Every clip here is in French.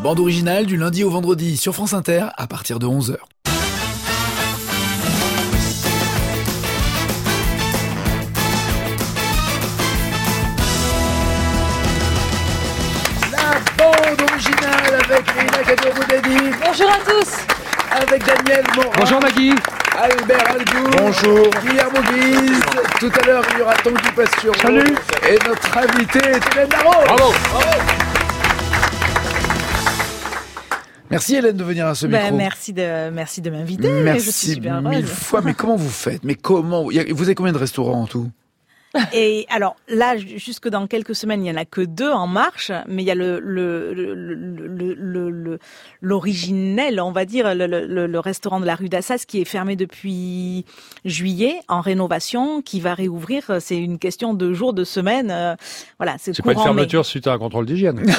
bande originale du lundi au vendredi sur France Inter à partir de 11h. La bande originale avec Leïla Kaddour-Boudadi. Bonjour à tous. Avec Daniel Morin. Bonjour Maggie. Albert Algour. Bonjour. Guillermo Guise. Tout à l'heure, il y aura Tanguy Pastureau. Salut. Et notre invité est Hélène Darroze. Bravo. Merci Hélène de venir à ce micro. Merci de m'inviter. Merci je suis super heureuse. mille fois. Mais comment vous faites? Mais comment? Vous avez combien de restaurants en tout? Et alors là, jusque dans quelques semaines, il y en a que 2 en marche, mais il y a l'originel, on va dire, le restaurant de la rue d'Assas qui est fermé depuis juillet en rénovation, qui va réouvrir. C'est une question de jours, de semaines. Voilà, c'est pas une courant fermeture suite à un contrôle d'hygiène. non,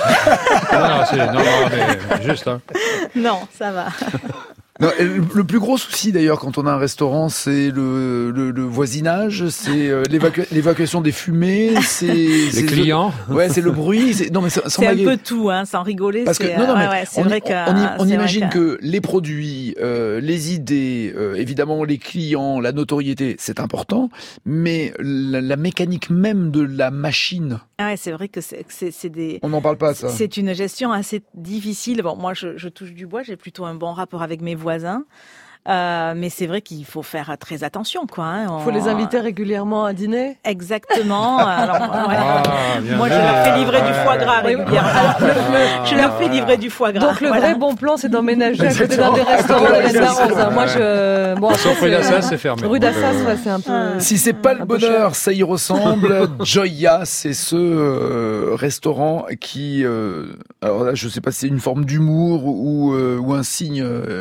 mais juste. Hein. Non, ça va. Non, le plus gros souci d'ailleurs quand on a un restaurant, c'est le voisinage, c'est l'évacuation des fumées, c'est les clients. Ouais, c'est le bruit. Non, mais c'est un peu tout, hein, sans rigoler. Parce que c'est vrai on imagine que les produits, les idées, évidemment les clients, la notoriété, c'est important, mais la mécanique même de la machine. Ah ouais, c'est vrai que c'est des. On n'en parle pas, ça. C'est une gestion assez difficile. Bon, moi, je touche du bois. J'ai plutôt un bon rapport avec mes voisins. Mais c'est vrai qu'il faut faire très attention, quoi. Hein. Faut les inviter régulièrement à dîner. Exactement. Alors, ouais. Moi, je bien. leur fais livrer du foie gras régulièrement. Je leur fais livrer du foie gras. Donc le vrai bon plan, c'est d'emménager à côté d'un des restaurants de Hélène Darroze. Moi, bon, Sauf rue d'Assas, c'est fermé. Rue d'Assas, ouais, c'est un peu. Si c'est pas le bonheur, ça y ressemble. Joya, c'est ce restaurant qui, alors là, je sais pas si c'est une forme d'humour ou un signe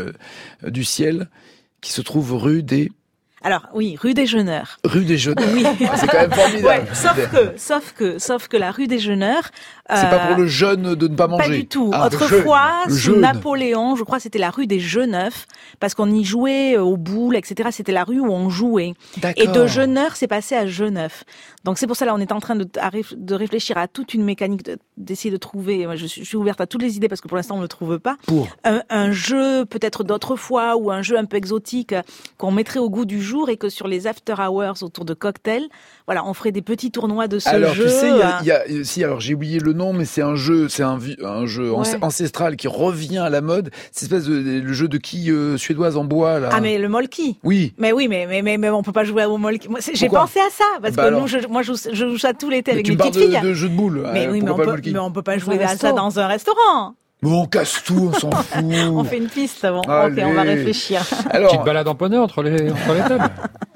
du ciel, qui se trouve rue des... Alors oui, rue des Jeûneurs. Rue des Jeûneurs. Oui. C'est quand même formidable. Ouais, sauf que la rue des Jeûneurs. C'est pas pour le jeûne de ne pas manger. Pas du tout. Ah, Autrefois, le sous jeûne. Napoléon, je crois que c'était la rue des Jeuneufs, parce qu'on y jouait aux boules, etc. C'était la rue où on jouait. D'accord. Et de Jeûneurs, c'est passé à Jeuneuf. Donc c'est pour ça là, on est en train de réfléchir à toute une mécanique, d'essayer de trouver. Moi, je suis ouverte à toutes les idées parce que pour l'instant on ne le trouve pas. Pour un jeu peut-être d'autrefois ou un jeu un peu exotique qu'on mettrait au goût du jour et que sur les after hours autour de cocktails, voilà, on ferait des petits tournois de ce jeu. Alors tu sais, si alors j'ai oublié le nom, mais c'est un jeu, ancestral qui revient à la mode. C'est espèce de le jeu de quilles suédoise en bois là. Ah mais le molki. Oui. Mais on peut pas jouer au molki. Moi, j'ai pensé à ça parce que alors moi je joue ça tout l'été avec mais mes petites filles. Tu parles de jeu de boules. Mais oui, mais on peut pas jouer à ça dans un restaurant. Mais on casse tout, on s'en fout. On fait une piste, bon. Allez. Ok, on va réfléchir. Alors, petite balade en poney entre les tables.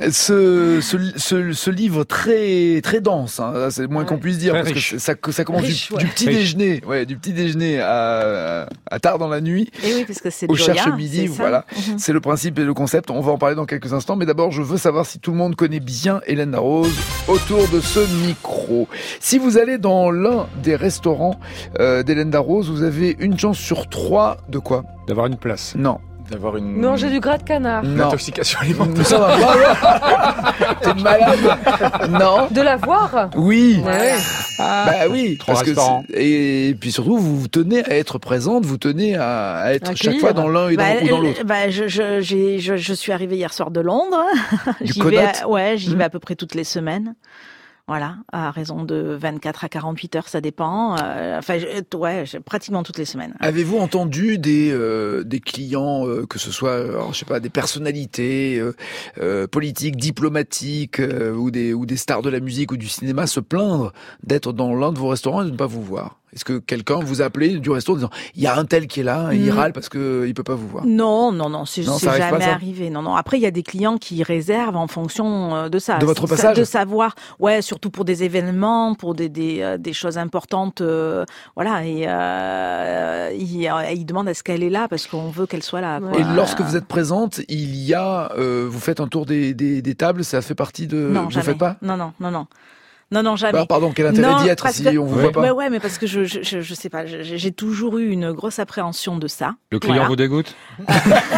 Ce livre très très dense, hein, c'est le moins qu'on puisse dire, très parce riche. que ça commence Riche, du petit déjeuner, du petit déjeuner à tard dans la nuit. Et oui, parce que c'est au Joya, cherche midi, voilà. C'est le principe et le concept. On va en parler dans quelques instants, mais d'abord, je veux savoir si tout le monde connaît bien Hélène Darroze autour de ce micro. Si vous allez dans l'un des restaurants d'Hélène Darroze, vous avez une chance sur 3 de quoi? D'avoir une place. Non. D'avoir une... Manger du gras de canard. Non. Intoxication alimentaire. Ça va pas. T'es malade. Non. De la voir. Oui. Ouais. Bah oui. 3 parce que restaurants. et puis surtout, vous tenez à être présente, vous tenez à être Accueillir. chaque fois dans l'un et ou dans l'autre. Je suis arrivée hier soir de Londres. J'y vais à peu près toutes les semaines. Voilà, à raison de 24 à 48 heures, ça dépend. Pratiquement toutes les semaines. Avez-vous entendu des clients, que ce soit, alors, je sais pas, des personnalités politiques, diplomatiques ou des stars de la musique ou du cinéma se plaindre d'être dans l'un de vos restaurants et de ne pas vous voir? Est-ce que quelqu'un vous a appelé du resto en disant il y a un tel qui est là et il râle parce que il peut pas vous voir? Non, c'est jamais pas, arrivé. Non. Après, il y a des clients qui réservent en fonction de ça. De votre passage? De savoir, ouais, surtout pour des événements, pour des choses importantes, voilà. Et ils demandent est-ce qu'elle est là parce qu'on veut qu'elle soit là. Quoi. Et lorsque vous êtes présente, il y a, vous faites un tour des tables, ça fait partie de. Non, vous jamais. faites pas? Non. Non, jamais. Bah, pardon, quel intérêt d'y être si on vous voit pas? Ouais, mais parce que je sais pas, j'ai toujours eu une grosse appréhension de ça. Le client vous dégoûte? Non,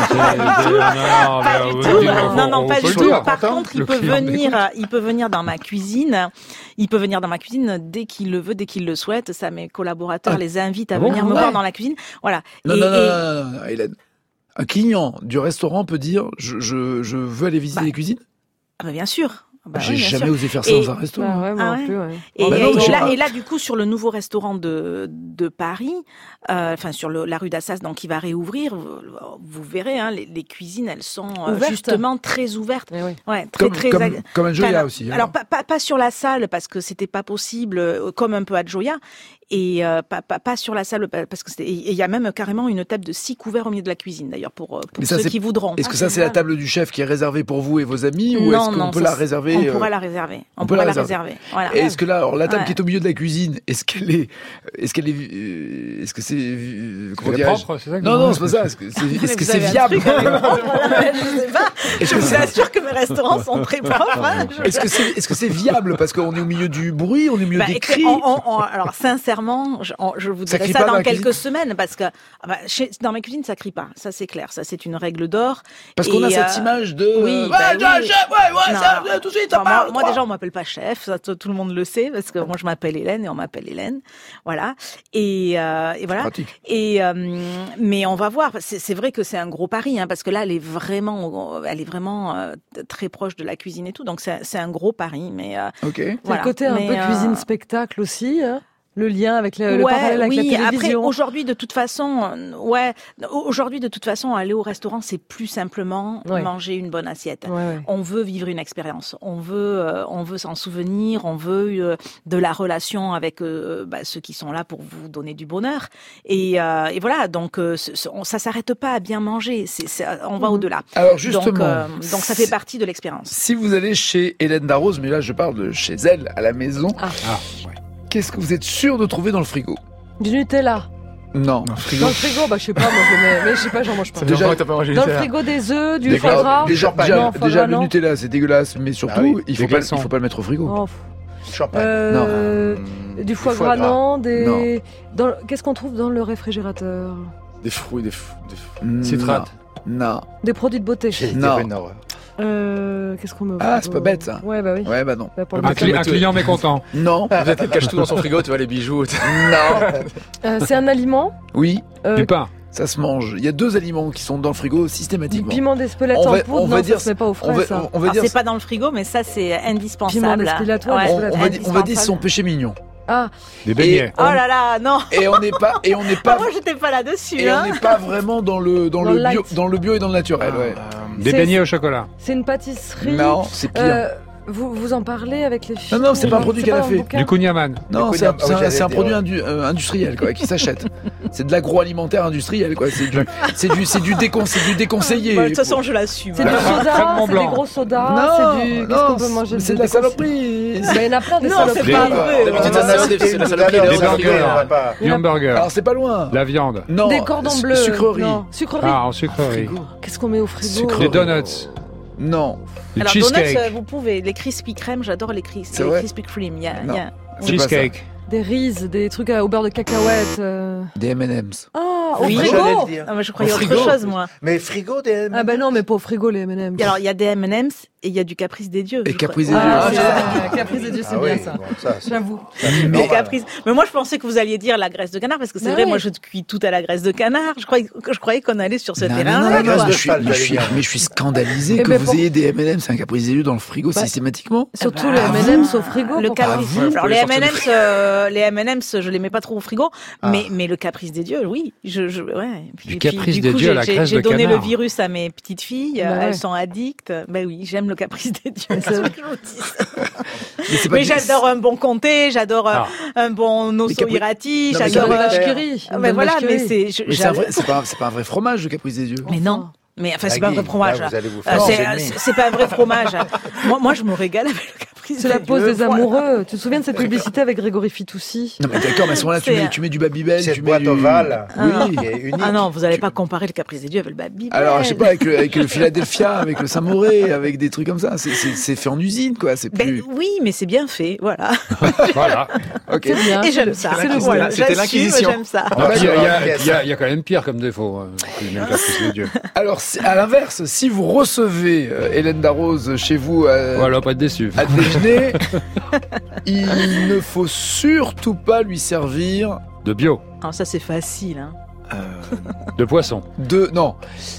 pas du tout. Par contre, il peut venir dans ma cuisine. Il peut venir dans ma cuisine dès qu'il le veut, dès qu'il le souhaite. Ça, mes collaborateurs les invitent à venir me voir dans la cuisine. Voilà. Non, Hélène. Un client du restaurant peut dire je veux aller visiter les cuisines? Ah bah bien sûr. J'ai jamais osé faire ça dans un restaurant. Et là, du coup, sur le nouveau restaurant de Paris, sur la rue d'Assas, donc qui va réouvrir, vous verrez, hein, les cuisines, elles sont justement très ouvertes. Ouais, comme un Joya aussi. Alors pas sur la salle parce que c'était pas possible, comme un peu à Joya. Et pas sur la salle parce que il y a même carrément une table de 6 couverts au milieu de la cuisine d'ailleurs pour ceux qui voudront. Est-ce que ça c'est la table du chef qui est réservée pour vous et vos amis ou est-ce qu'on peut la réserver? On pourra la réserver. On pourra la réserver. Voilà. Et est-ce que là, alors la table qui est au milieu de la cuisine, est-ce que c'est propre, c'est ça? Non, c'est pas ça. Est-ce que c'est viable? Je sais pas. Je vous assure que mes restaurants sont très propres. Est-ce que c'est viable parce qu'on est au milieu du bruit, on est au milieu des cris? Alors sincèrement, je vous dirai ça dans quelques semaines parce que dans ma cuisine ça crie pas, ça c'est clair, ça c'est une règle d'or. Parce qu'on a cette image de tout de suite. Moi déjà on m'appelle pas chef, ça, tout le monde le sait parce que moi je m'appelle Hélène et on m'appelle Hélène, voilà. Et voilà. Mais on va voir. C'est vrai que c'est un gros pari, hein, parce que là elle est vraiment très proche de la cuisine et tout, donc c'est un gros pari. Mais c'est le côté un peu cuisine spectacle aussi. Hein. Le lien avec le parallèle avec la télévision. Après, aujourd'hui, de toute façon, aller au restaurant, c'est plus simplement manger une bonne assiette. On veut vivre une expérience. On veut s'en souvenir. On veut de la relation avec ceux qui sont là pour vous donner du bonheur. Et voilà. Donc, ça s'arrête pas à bien manger. On va au-delà. Alors, justement. Donc, ça fait partie de l'expérience. Si vous allez chez Hélène Darroze, mais là, je parle de chez elle, à la maison. Qu'est-ce que vous êtes sûr de trouver dans le frigo? Du Nutella. Non. Dans le frigo, je sais pas, moi je le mets, mais je sais pas, j'en mange pas. Déjà, dans le frigo des œufs, du foie gras. Déjà, le Nutella, c'est dégueulasse, mais surtout, il faut pas le mettre au frigo. Champagne. Du foie gras, non. Qu'est-ce qu'on trouve dans le réfrigérateur? Des fruits, des citrates. Non. Des produits de beauté. Non. Qu'est-ce qu'on me c'est pas bête ça. Ouais, bah oui. Ouais, bah non. Un client mécontent. Non. Peut-être qu'il cache tout dans son frigo, tu vois, les bijoux. Non. C'est un aliment? Oui. Du pain. Ça se mange. Il y a 2 aliments qui sont dans le frigo systématiquement. Du piment d'Espelette en poudre, non, ça se met pas au frais, ça. C'est pas dans le frigo, mais ça c'est indispensable. Piment d'Espelette, on va dire son péché mignon. Des beignets. Oh là là, non. Et on n'est pas. Moi, j'étais pas là-dessus. Et on n'est pas vraiment dans le bio et dans le naturel. Des beignets au chocolat. C'est une pâtisserie. Non, c'est pire. Vous en parlez avec les filles? Non, c'est pas un produit qu'elle a fait. Du kouign-amann. Non, c'est un produit industriel quoi, qui s'achète. C'est de l'agroalimentaire industriel quoi. C'est du déconseillé. De toute façon, je l'assume. C'est du soda, c'est des gros sodas. Qu'est-ce qu'on peut manger? C'est de la saloperie. Il y en a plein des saloperies. C'est la saloperie des hamburgers. Alors c'est pas loin. La viande. Non. Des cordons bleus. Sucrerie. En sucrerie. Qu'est-ce qu'on met au frigo? Des donuts. Non. Alors donuts, vous pouvez. Les Krispy Kreme, j'adore les Krispy Kreme. Cheesecake. Des Reese, des trucs au beurre de cacahuètes. Des M&M's. Au frigo? Je croyais autre chose, moi. Mais frigo, des M&M's. Ah bah non, mais pas au frigo, les M&M's. Alors, il y a des M&M's et il y a du Caprice des Dieux. Et Caprice des Dieux. Caprice des Dieux, c'est bien ça. J'avoue. Mais moi, je pensais que vous alliez dire la graisse de canard, parce que c'est vrai, moi, je cuis tout à la graisse de canard. Je croyais qu'on allait sur ce terrain. Mais je suis scandalisé que vous ayez des M&M's et un Caprice des Dieux dans le frigo systématiquement. Surtout les M&M's au frigo. Le Caprice. Alors, les M&M's, je les mets pas trop au frigo, mais le Caprice des Dieux, oui. Du Caprice des Dieux à la graisse de canard. J'ai donné le virus à mes petites filles, elles sont addictes. Ben oui, j'aime le Caprice des Dieux. C'est ça que je vous dis. Mais j'adore un bon comté, j'adore un bon osso hirati, j'adore la vache qui rit. Mais voilà, mais c'est pas un vrai fromage, le Caprice des Dieux. Mais non. Mais enfin, c'est pas un vrai fromage. C'est pas un vrai fromage. Moi, je me régale avec le Caprice caprice. C'est la pause des amoureux. Tu te souviens de cette publicité avec Grégory Fitoussi? Non mais d'accord, mais à ce moment-là, tu mets du Babybel, cette tu boîte mets du... ovale. Oui. Qui est unique. Ah non, vous n'allez pas comparer le caprice des dieux avec le Babybel. Alors, je sais pas, avec le Philadelphia, avec le Saint-Mauré, avec des trucs comme ça. C'est fait en usine, quoi. C'est plus... oui, mais c'est bien fait, voilà. Voilà. Ok. C'est bien. Et j'aime ça. Voilà, c'était l'Inquisition. J'aime ça. Il y a quand même pire comme défaut. Le caprice des dieux. Alors, à l'inverse, si vous recevez Hélène Darroze chez vous Voilà, pas de déçu. à déjeuner, il ne faut surtout pas lui servir De bio. Alors ça, c'est facile, hein. De poisson. on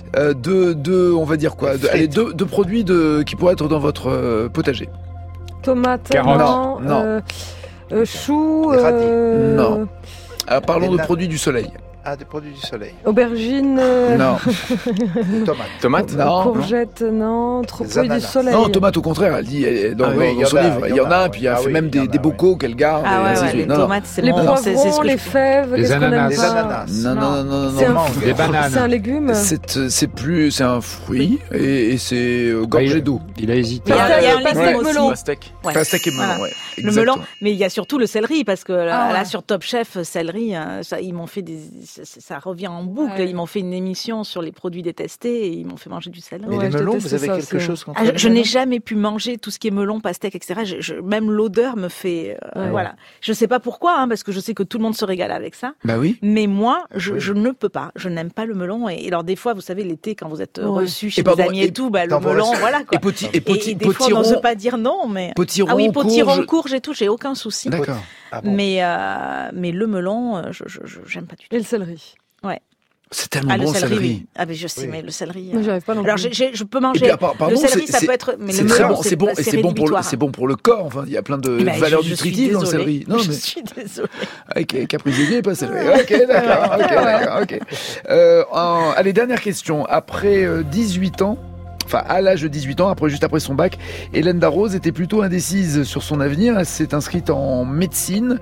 va dire quoi, deux produits qui pourraient être dans votre potager. Tomate, Carotte. Non. Choux, Des radis. Non. Alors, parlons Des de produits du soleil. Ah, des produits du soleil. aubergine, Non. Tomate. Non. courgette, non, trop Des produits du ananas. soleil. Non, tomate au contraire, elle dit dans son livre, il y en a, puis elle fait même des bocaux qu'elle garde. Ah et ouais, ainsi de ouais, suite. les Non, non. tomates, c'est Les bon. poivrons, C'est ce que les je- fèves, Des qu'est-ce qu'on aime ananas. Des pas ananas. Non. C'est un Mangue. Des bananes. C'est un légume. C'est un fruit et c'est gorgé d'eau. Il a hésité. Il y a un Pastèque légume aussi. melon. Pastèque. Ouais. Pastèque et melon, Voilà. ouais. Le Exactement. melon, mais il y a surtout le céleri parce que Ah là ouais. sur Top Chef céleri, ils m'ont fait ça revient en boucle. Ouais. Ils m'ont fait une émission sur les produits détestés et ils m'ont fait manger du céleri. Mais Ouais, les je melons, déteste vous avez ça quelque aussi. chose contre Ah, les je n'ai melons jamais pu manger tout ce qui est melon, pastèque, etc. Même l'odeur me fait, Ouais. voilà. Je sais pas pourquoi, hein, parce que je sais que tout le monde se régale avec ça. Bah oui. Mais moi, je ne peux pas. Je n'aime pas le melon. Et alors des fois, vous savez, l'été, quand vous êtes Ouais. reçu chez Et pardon, des amis et tout, le dans vos melon, restaurants. voilà quoi. Et des fois, on n'ose potiron, pas dire non, mais potiron, ah oui, potiron, courge. courge et tout, j'ai aucun souci. D'accord. Ah bon. Mais le melon, je j'aime pas du tout. Et le céleri. C'est tellement Le bon, céleri, céleri. oui. Ah mais je sais, Oui. mais le céleri. Moi, j'y arrive pas non Alors plus. je peux Et manger. puis, pardon, Le céleri, ça peut être. Mais c'est le très melon, bon, c'est bon, et c'est bon rédhibitoire. pour le corps. Enfin, il y a plein de Mais valeurs je suis nutritives dans le désolée. céleri. Non, Je mais suis désolée. avec caprice des dieux, pas céleri. Ok, d'accord. Ok. Allez, dernière question. Après 18 ans. Enfin, à l'âge de 18 ans, juste après son bac, Hélène Darroze était plutôt indécise sur son avenir. Elle s'est inscrite en médecine,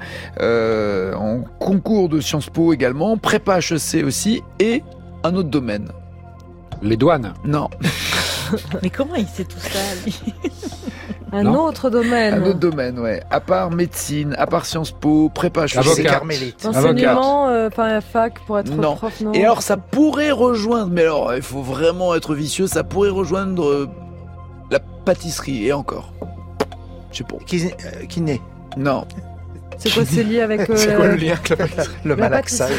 en concours de Sciences Po également, prépa HEC aussi, et un autre domaine. Les douanes. Non, Mais comment il sait tout ça, lui? Un Non. autre domaine. un autre domaine, ouais. À part médecine, à part Sciences Po, prépa HEC. Avocat. C'est carmélite. Enseignement, enfin un fac pour être Non. prof, non. Et alors, ça pourrait rejoindre, mais alors, il faut vraiment être vicieux, ça pourrait rejoindre la pâtisserie, et encore. Je sais pas. Kiné. Non. C'est quoi, c'est lié avec C'est quoi le lien avec la pâtisserie? Le la malaxage.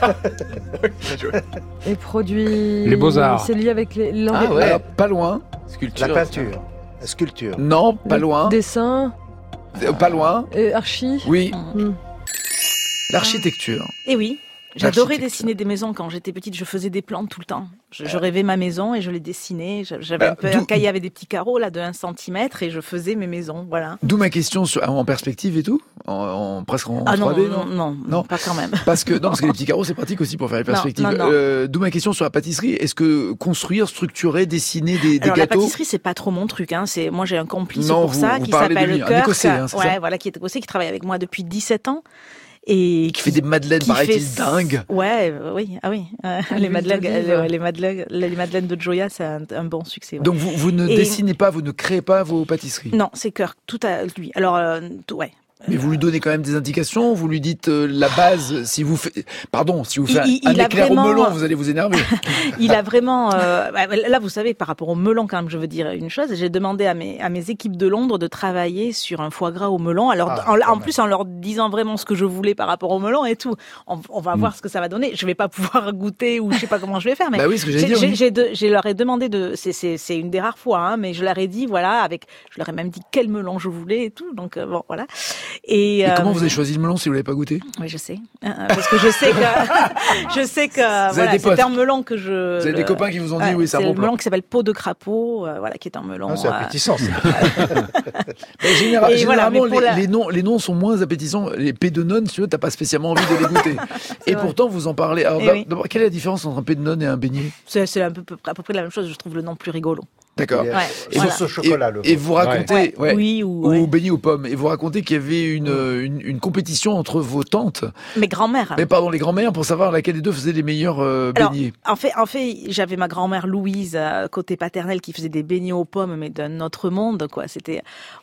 pâtisserie, les produits. Les beaux-arts. C'est lié avec les langues. Ah ouais. Alors, pas loin. Sculpture. La peinture. La sculpture. Non, pas loin. Dessin, Pas loin. archi. Oui. Hmm. L'architecture. Eh oui. J'adorais L'architecture. dessiner des maisons quand j'étais petite. Je faisais des plantes tout le temps. Je rêvais ma maison et je les dessinais. J'avais Alors, un cahier avec des petits carreaux là de 1 cm et je faisais mes maisons. Voilà. D'où ma question en perspective et tout, presque en Ah non, 3D, non, pas quand même. parce que les petits carreaux c'est pratique aussi pour faire les perspectives. non. D'où ma question sur la pâtisserie. Est-ce que construire, structurer, dessiner des Alors la gâteaux? pâtisserie c'est pas trop mon truc. Hein. Moi j'ai un complice Non, pour ça vous qui parlez de s'appelle lui, un Kirk. Écossais, hein, c'est ouais, ça voilà, qui est écossais, qui travaille avec moi depuis 17 ans. Et Qui fait des madeleines, qui paraît-il, fait- dingues. Ouais, oui, ah oui. Les l'huile madeleines, d'olive. les madeleines de Joya, c'est un bon succès. Ouais. Donc vous ne Et- dessinez pas, vous ne créez pas vos pâtisseries. Non, c'est Kirk, tout à lui. Alors, ouais. Mais vous lui donnez quand même des indications, vous lui dites la base, si vous faites un Il a éclair vraiment- au melon, vous allez vous énerver. Il a vraiment. Là, vous savez, par rapport au melon, quand même, je veux dire une chose. J'ai demandé à mes équipes de Londres de travailler sur un foie gras au melon. Alors, en plus, en leur disant vraiment ce que je voulais par rapport au melon et tout. On va voir ce que ça va donner. Je vais pas pouvoir goûter ou je sais pas comment je vais faire. Mais Bah oui, ce que j'allais dire. Oui. je leur ai demandé c'est une des rares fois, hein, mais je leur ai dit, voilà, je leur ai même dit quel melon je voulais et tout. Donc, bon, voilà. Et comment vous avez choisi le melon si vous l'avez pas goûté? Oui, je sais. Parce que je sais que, voilà, des potes. c'était un melon que je... Vous avez des copains qui vous ont dit, oui, c'est un bon le plan. melon qui s'appelle peau de crapaud, voilà, qui est un melon... Ah, c'est appétissant. Mais Et voilà, généralement, mais pour les noms sont moins appétissants. Les pédenones, si tu veux, t'as pas spécialement envie de les goûter. Et vrai. pourtant, vous en parlez. Alors, Eh oui. d'abord, quelle est la différence entre un pédenone et un beignet? C'est à peu près la même chose, je trouve le nom plus rigolo. D'accord. Et sauce au chocolat. Et vous racontez, ou beignet aux pommes. Et vous racontez qu'il y avait une compétition entre vos tantes. Mes grands-mères. Mais pardon, les grands-mères, pour savoir laquelle des deux faisait les meilleurs beignets. En fait, j'avais ma grand-mère Louise côté paternel qui faisait des beignets aux pommes, mais d'un autre monde, quoi. C'était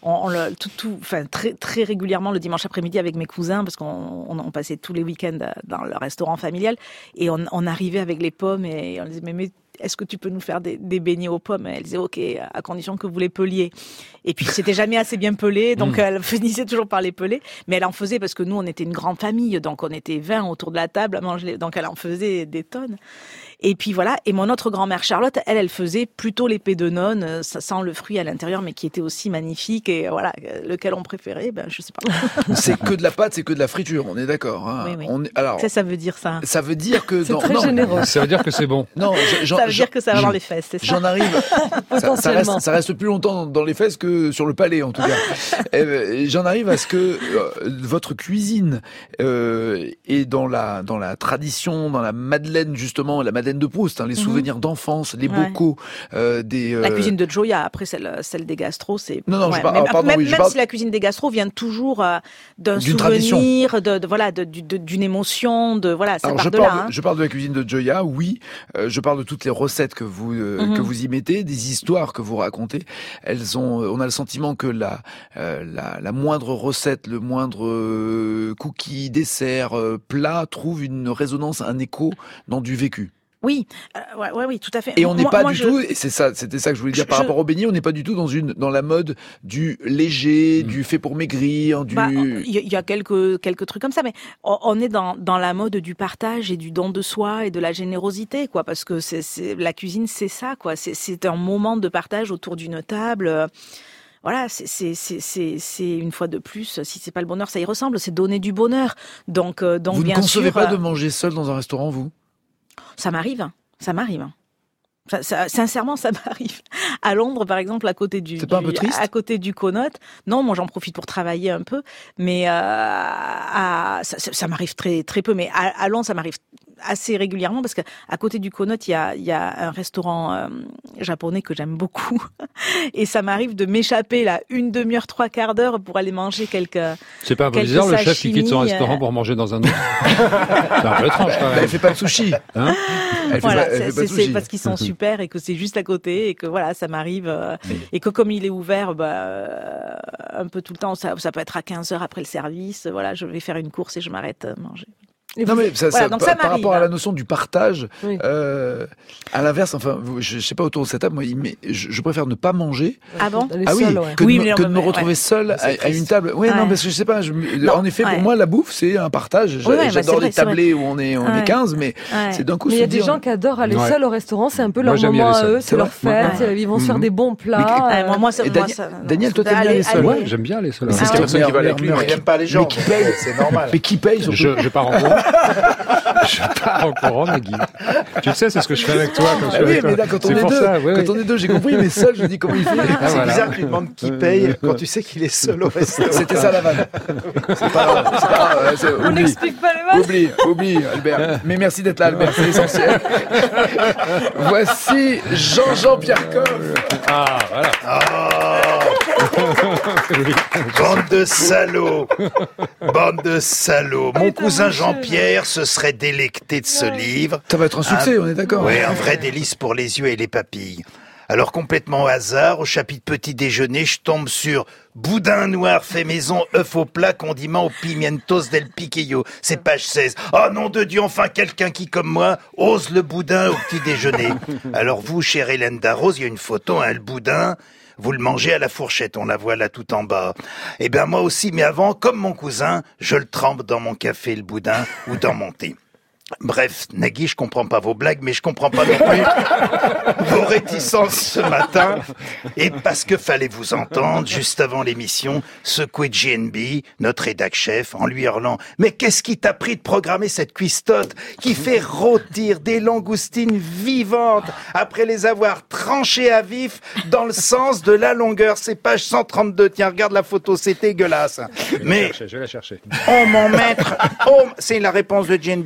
très très régulièrement le dimanche après-midi avec mes cousins, parce qu'on passait tous les week-ends dans le restaurant familial, et on arrivait avec les pommes et on disait mais est-ce que tu peux nous faire des beignets aux pommes? Elle disait ok, à condition que vous les peliez. Et puis c'était jamais assez bien pelé, donc elle finissait toujours par les peler. Mais elle en faisait parce que nous on était une grande famille, donc on était 20 autour de la table à manger, donc elle en faisait des tonnes. Et puis voilà. Et mon autre grand-mère Charlotte, elle faisait plutôt l'épée de nonne, sans le fruit à l'intérieur, mais qui était aussi magnifique. Et voilà, lequel on préférait, je sais pas. C'est que de la pâte, c'est que de la friture, on est d'accord. Hein. Oui. Alors, ça veut dire ça. Ça veut dire que c'est très généreux. Ça veut dire que c'est bon. Non, ça veut dire que ça va dans les fesses, c'est ça. J'en arrive. ça reste plus longtemps dans les fesses que sur le palais, en tout cas. J'en arrive à ce que votre cuisine est dans la tradition, dans la Madeleine justement, la Madeleine de Proust, les souvenirs d'enfance, les bocaux, La cuisine de Gioia, après celle des gastros, c'est. Non, même si la cuisine des gastros vient toujours d'un souvenir, d'une émotion, ça part de là. Je parle de la cuisine de Gioia, oui. Je parle de toutes les recettes que vous y mettez, des histoires que vous racontez. On a le sentiment que la moindre recette, le moindre cookie, dessert, plat trouve une résonance, un écho dans du vécu. Oui, tout à fait. Et on n'est pas du tout, et c'était ça que je voulais dire par rapport au beignet, on n'est pas du tout dans la mode du léger, du fait pour maigrir, il y a quelques trucs comme ça, mais on est dans la mode du partage et du don de soi et de la générosité, quoi, parce que la cuisine, c'est ça, quoi. C'est un moment de partage autour d'une table. Voilà, c'est une fois de plus, si c'est pas le bonheur, ça y ressemble, c'est donner du bonheur. Donc vous bien sûr. Vous ne concevez pas de manger seul dans un restaurant, vous? Ça m'arrive. Sincèrement, ça m'arrive. À Londres, par exemple, à côté du Connaught. Non, moi, j'en profite pour travailler un peu, mais ça m'arrive très très peu. Mais à Londres, ça m'arrive assez régulièrement parce qu'à côté du Connaught, il y a un restaurant japonais que j'aime beaucoup, et ça m'arrive de m'échapper là une demi-heure, trois quarts d'heure pour aller manger quelques. C'est pas un peu bizarre le chef qui quitte son restaurant pour manger dans un autre? C'est un peu étrange quand même. Elle fait pas de sushi. Hein? C'est parce qu'ils sont super et que c'est juste à côté et que voilà, ça m'arrive et que comme il est ouvert un peu tout le temps, ça peut être à 15h après le service, voilà, je vais faire une course et je m'arrête manger. Non mais par rapport à la notion du partage, à l'inverse, je sais pas autour de cette table, moi, je préfère ne pas manger. Ah bon? Que de me retrouver seul à une table. Oui, non, parce que je sais pas. En effet, pour moi, la bouffe, c'est un partage. J'adore les tablés où on est 15, mais c'est d'un coup. Mais il y a des gens qui adorent aller seuls au restaurant. C'est un peu leur moment à eux, c'est leur fête. Ils vont se faire des bons plats. Daniel, toi, t'aimes bien aller seul? Ouais, j'aime bien aller seul. C'est personne qui va avec lui. Il n'aime pas les gens. C'est normal. Mais qui paye? Je pars en courant. Je pars en courant, Nagui. Tu sais, c'est ce que je fais avec toi quand je suis avec toi. Mais là, quand on est deux, j'ai compris, mais seul, je dis comment il fait. C'est bizarre que tu demandes qui paye quand tu sais qu'il est seul au restaurant. C'était ça la vanne. C'est pas grave. On n'explique pas les vannes. Oublie, Albert. Mais merci d'être là, Albert, c'est essentiel. Voici Jean-Pierre Coff. Ah, voilà. Bande de salauds. Bande de salauds. Mon cousin Jean-Pierre se serait délecté de ce livre. Ça va être un succès, on est d'accord. Oui, un vrai délice pour les yeux et les papilles. Alors complètement au hasard, au chapitre petit déjeuner, je tombe sur boudin noir fait maison, œuf au plat, condiment au pimientos del piquillo. C'est page 16. Oh nom de Dieu, enfin quelqu'un qui, comme moi, ose le boudin au petit déjeuner. Alors vous, chère Hélène Darroze, il y a une photo, le boudin, vous le mangez à la fourchette, on la voit là tout en bas. Eh bien moi aussi, mais avant, comme mon cousin, je le trempe dans mon café, le boudin, ou dans mon thé. Bref, Nagui, je comprends pas vos blagues, mais je comprends pas non plus vos réticences ce matin. Et parce que fallait vous entendre, juste avant l'émission, secouer JNB, notre rédac chef, en lui hurlant « Mais qu'est-ce qui t'a pris de programmer cette cuistotte qui fait rôtir des langoustines vivantes après les avoir tranchées à vif dans le sens de la longueur ?» C'est page 132. Tiens, regarde la photo, c'est dégueulasse. Je vais la chercher. Oh mon maître, c'est la réponse de JNB, mais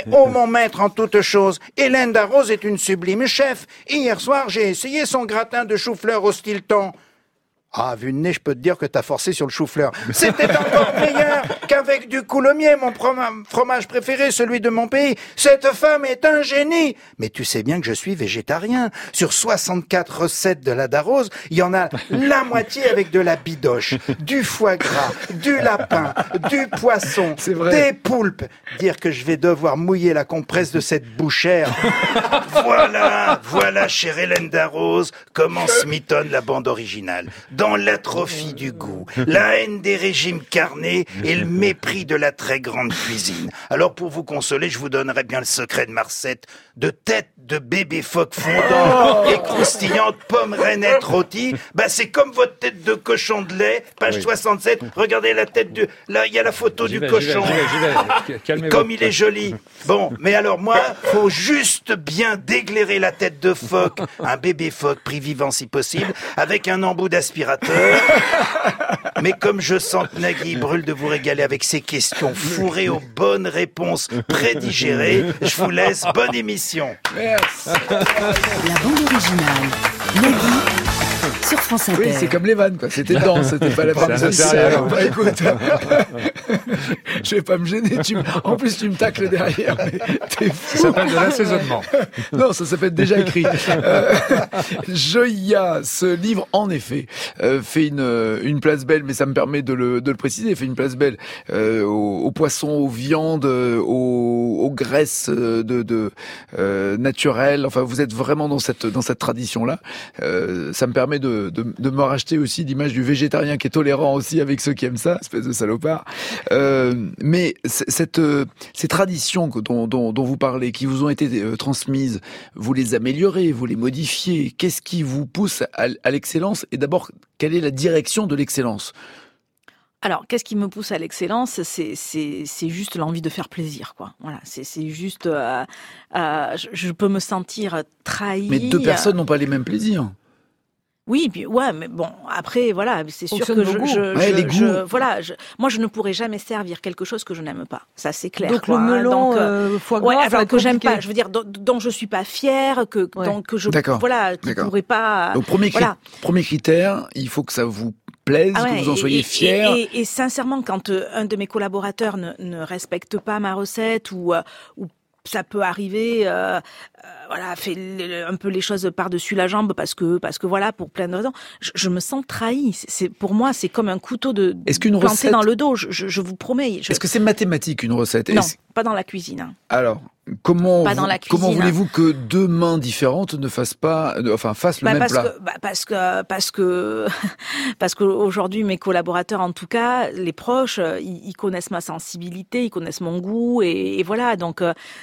ô mon maître en toutes choses, Hélène Darroze est une sublime chef. Hier soir, j'ai essayé son gratin de chou-fleur au Stilton. Ah, vu le nez, je peux te dire que t'as forcé sur le chou-fleur. C'était encore meilleur qu'avec du coulommiers, mon fromage préféré, celui de mon pays. Cette femme est un génie. Mais tu sais bien que je suis végétarien. Sur 64 recettes de la Darroze, il y en a la moitié avec de la bidoche, du foie gras, du lapin, du poisson, des poulpes. Dire que je vais devoir mouiller la compresse de cette bouchère. Voilà, chère Hélène Darroze, comment se mitonne la bande originale. Dans l'atrophie du goût, la haine des régimes carnés et le mépris de la très grande cuisine. Alors pour vous consoler, je vous donnerai bien le secret de ma recette de tête de bébé phoque fondant et croustillante pomme reinette rôtie. C'est comme votre tête de cochon de lait, page 67. Regardez la tête là, il y a la photo du cochon. Comme il est joli. Bon, mais alors moi, faut juste bien déglérer la tête de phoque, un bébé phoque pris vivant si possible, avec un embout d'aspirateur. Mais comme je sens que Nagui brûle de vous régaler avec ses questions fourrées aux bonnes réponses prédigérées, je vous laisse. Bonne émission. Merci. La bande originale. Nagui sur France Inter. Oui, c'est comme les vannes, quoi. C'était dedans, c'était pas la bande sociale. Écoute, je vais pas me gêner. En plus, tu me tacles derrière. Mais t'es fou. Ça s'appelle de l'assaisonnement. Non, ça s'appelle déjà écrit. Joya, ce livre, en effet, fait une place belle, mais ça me permet de le préciser, fait une place belle aux poissons, aux viandes, aux graisses naturelles. Enfin, vous êtes vraiment dans cette tradition-là. Ça me permet de me racheter aussi l'image du végétarien qui est tolérant aussi avec ceux qui aiment ça, espèce de salopard. Mais ces traditions dont vous parlez, qui vous ont été transmises, vous les améliorez, vous les modifiez. Qu'est-ce qui vous pousse à l'excellence? Et d'abord, quelle est la direction de l'excellence? Alors, qu'est-ce qui me pousse à l'excellence? C'est juste l'envie de faire plaisir, quoi. Voilà, c'est juste, je peux me sentir trahie. Mais deux personnes n'ont pas les mêmes plaisirs. Oui, puis ouais, mais bon, après voilà, c'est sûr que moi je ne pourrais jamais servir quelque chose que je n'aime pas. Ça c'est clair. Donc le melon, foie gras, que j'aime pas, je veux dire dont je suis pas fière, donc que je qui pourrais pas. Donc premier critère, il faut que ça vous plaise, que vous en soyez fiers. Et sincèrement, quand un de mes collaborateurs ne respecte pas ma recette ou ça peut arriver, fait un peu les choses par-dessus la jambe parce que voilà, pour plein de raisons. Je me sens trahie. Pour moi, c'est comme un couteau planté dans le dos. Je vous promets. Est-ce que c'est mathématique une recette? Non, pas dans la cuisine. Hein. Alors, comment voulez-vous que deux mains différentes ne fassent le même plat? Parce que aujourd'hui, mes collaborateurs, en tout cas, les proches, ils connaissent ma sensibilité, ils connaissent mon goût, et voilà. Donc,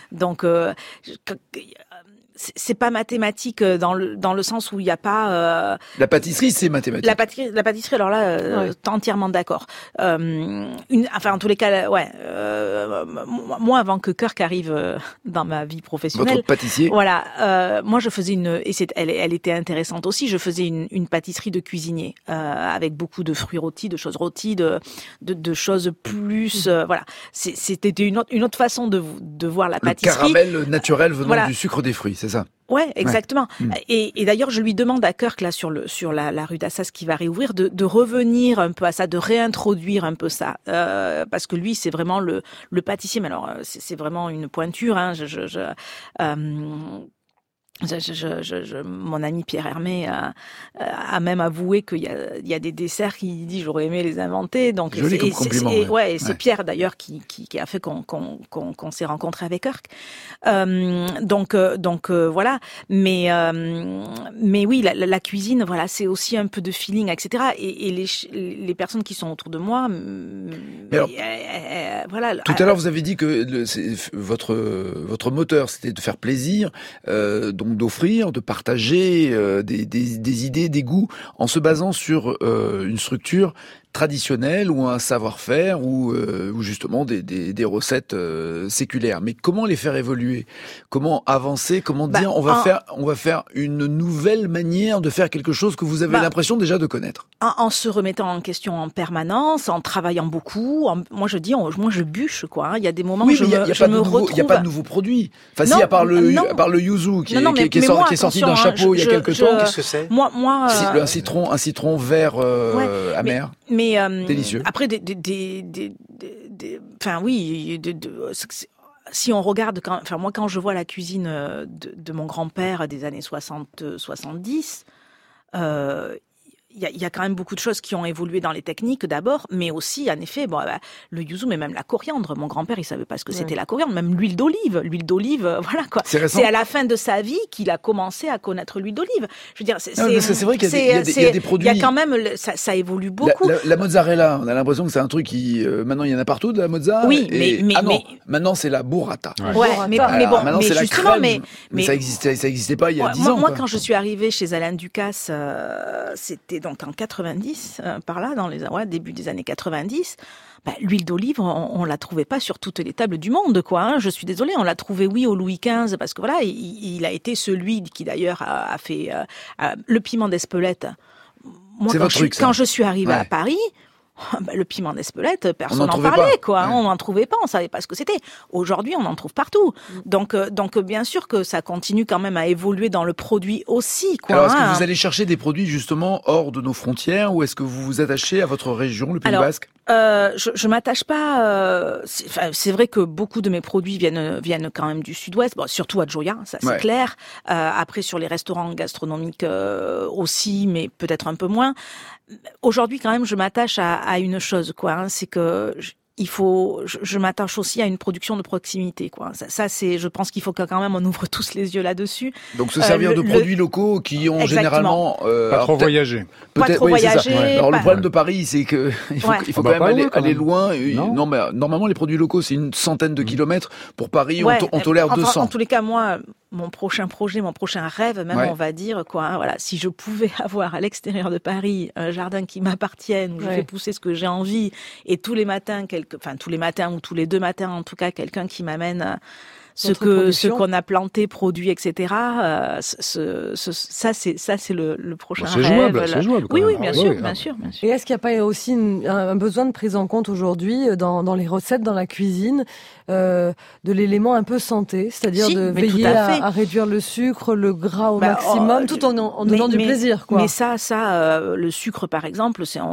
c'est pas mathématique dans le sens où il y a pas. La pâtisserie, c'est mathématique. La pâtisserie, alors là, entièrement d'accord. En tous les cas, moi, avant que Kirk arrive dans ma vie professionnelle, votre pâtissier. Voilà, moi je faisais elle était intéressante aussi. Je faisais une pâtisserie de cuisinier avec beaucoup de fruits rôtis, de choses rôties, de choses plus. Voilà, c'était une autre façon de voir la pâtisserie. Le caramel naturel venant du sucre des fruits. C'est ça. Ouais, exactement. Ouais. Et d'ailleurs, je lui demande à Kirk, là, sur la rue d'Assas qui va réouvrir, de revenir un peu à ça, de réintroduire un peu ça. Parce que lui, c'est vraiment le pâtissier. Mais alors, c'est vraiment une pointure, hein. Mon ami Pierre Hermé a même avoué qu'il y a des desserts qu'il dit j'aurais aimé les inventer. Donc joli comme compliment. C'est Pierre d'ailleurs qui a fait qu'on s'est rencontrés avec Kirk. Donc voilà. Mais oui, la cuisine, voilà, c'est aussi un peu de feeling, etc. Et les personnes qui sont autour de moi, voilà. Tout à l'heure, vous avez dit que votre moteur, c'était de faire plaisir. Donc d'offrir, de partager des idées, des goûts, en se basant sur une structure traditionnelle ou un savoir-faire ou justement des recettes séculaires. Mais comment les faire évoluer? Comment avancer? Comment dire on va faire une nouvelle manière de faire quelque chose que vous avez l'impression déjà de connaître? En se remettant en question en permanence, en travaillant beaucoup. Moi je dis, moi je bûche quoi. Il y a des moments où je me retrouve. Il n'y a pas de nouveaux produits. Enfin, si, à part le yuzu qui est sorti d'un chapeau il y a quelque temps. Qu'est-ce que c'est? Moi, un citron vert amer. Mais délicieux. Après, enfin oui, si on regarde, quand je vois la cuisine de mon grand-père des années 60-70, il y a quand même beaucoup de choses qui ont évolué dans les techniques d'abord, mais aussi, en effet, le yuzu, mais même la coriandre. Mon grand-père, il savait pas ce que c'était la coriandre, même l'huile d'olive. L'huile d'olive, voilà quoi. C'est à la fin de sa vie qu'il a commencé à connaître l'huile d'olive. Je veux dire, c'est vrai qu'il y a des produits. Il y a quand même, ça évolue beaucoup. La mozzarella, on a l'impression que c'est un truc qui, maintenant il y en a partout de la mozza. Oui, mais maintenant c'est la burrata. Ouais, mais bon, maintenant c'est la crème. Mais ça existait pas il y a 10 ans. Moi, quand je suis arrivée chez Alain Ducasse, c'était donc en 90, par là, dans début des années 90, l'huile d'olive, on la trouvait pas sur toutes les tables du monde, quoi. Hein. Je suis désolée, on l'a trouvé, oui, au Louis XV, parce que voilà, il a été celui qui d'ailleurs a fait le piment d'Espelette. Moi, quand je suis arrivée à Paris, le piment d'Espelette, personne n'en parlait, quoi. On n'en trouvait pas, on savait pas ce que c'était. Aujourd'hui, on en trouve partout. Donc, bien sûr que ça continue quand même à évoluer dans le produit aussi, quoi. Alors, est-ce que vous allez chercher des produits justement hors de nos frontières, ou est-ce que vous vous attachez à votre région, le Pays Basque? Je m'attache pas. C'est vrai que beaucoup de mes produits viennent quand même du Sud-Ouest, surtout à Joya, ça c'est clair. Après, sur les restaurants gastronomiques aussi, mais peut-être un peu moins. Aujourd'hui, quand même, je m'attache à une chose, quoi. Hein, c'est que je m'attache aussi à une production de proximité, quoi. Ça c'est, je pense qu'il faut quand même on ouvre tous les yeux là-dessus. Donc se servir de produits locaux qui ont généralement pas trop voyagé. Pas trop voyager. Alors le problème de Paris, c'est que il faut quand même aller loin. Non, mais normalement les produits locaux, c'est une centaine de kilomètres. Pour Paris, on tolère 200. En tous les cas, moi, mon prochain projet, mon prochain rêve, même on va dire quoi. Hein, voilà, si je pouvais avoir à l'extérieur de Paris un jardin qui m'appartienne, où je vais pousser ce que j'ai envie, et tous les matins ou tous les 2 matins en tout cas, quelqu'un qui m'amène ce qu'on a planté, produit, etc. Ça c'est le prochain rêve. C'est jouable. Oui, bien sûr. Et est-ce qu'il n'y a pas aussi un besoin de prise en compte aujourd'hui dans les recettes, dans la cuisine, de l'élément un peu santé, c'est-à-dire de veiller à réduire le sucre, le gras au maximum, tout en donnant du plaisir, quoi. Mais ça, le sucre par exemple, c'est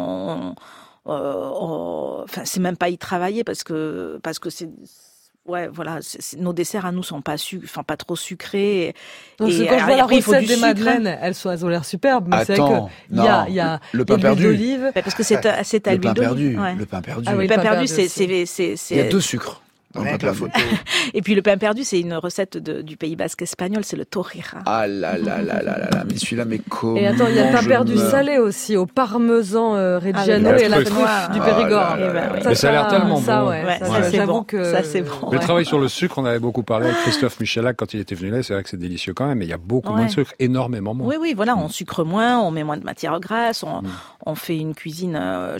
c'est même pas y travailler parce que c'est nos desserts à nous sont pas pas trop sucrés. Donc, quand je vois la recette des madeleines, elles ont l'air superbes, mais c'est vrai qu'il y a le pain perdu. D'olive. Parce que c'est à l'huile d'olive. Le pain perdu. Le pain perdu, c'est il y a 2 sucres. La photo. Et puis le pain perdu, c'est une recette du Pays Basque espagnol, c'est le torrija. Ah là, mais celui-là, mais comment? Et attends, il y a le pain perdu salé aussi, au parmesan Reggiano et à la truffe du Périgord. Mais ça a l'air tellement bon. Ça c'est bon. Ça c'est bon. Le travail sur le sucre, on avait beaucoup parlé avec Christophe Michalak quand il était venu là, c'est vrai que c'est délicieux quand même, mais il y a beaucoup moins de sucre, énormément moins. Oui, voilà, on sucre moins, on met moins de matières grasses, on fait une cuisine,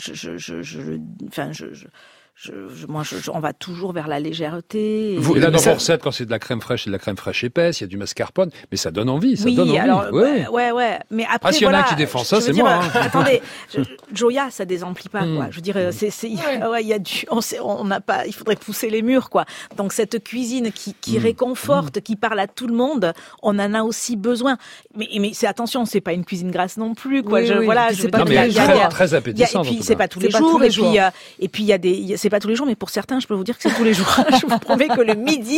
on va toujours vers la légèreté. Et là, dans vos recettes, quand c'est de la crème fraîche, c'est de la crème fraîche épaisse, il y a du mascarpone, mais ça donne envie, ouais. Mais après, s'il y en a qui défend ça, c'est moi. Attendez, Joya, ça désemplit pas, quoi. Je veux dire, il y a on n'a pas, il faudrait pousser les murs, quoi. Donc, cette cuisine qui réconforte, qui parle à tout le monde, on en a aussi besoin. Mais attention, c'est pas une cuisine grasse non plus, quoi. C'est pas très appétissant. Et puis, c'est pas tous les jours. Et puis, il y a des, c'est pas tous les jours, mais pour certains, je peux vous dire que c'est tous les jours. Je vous promets que le midi,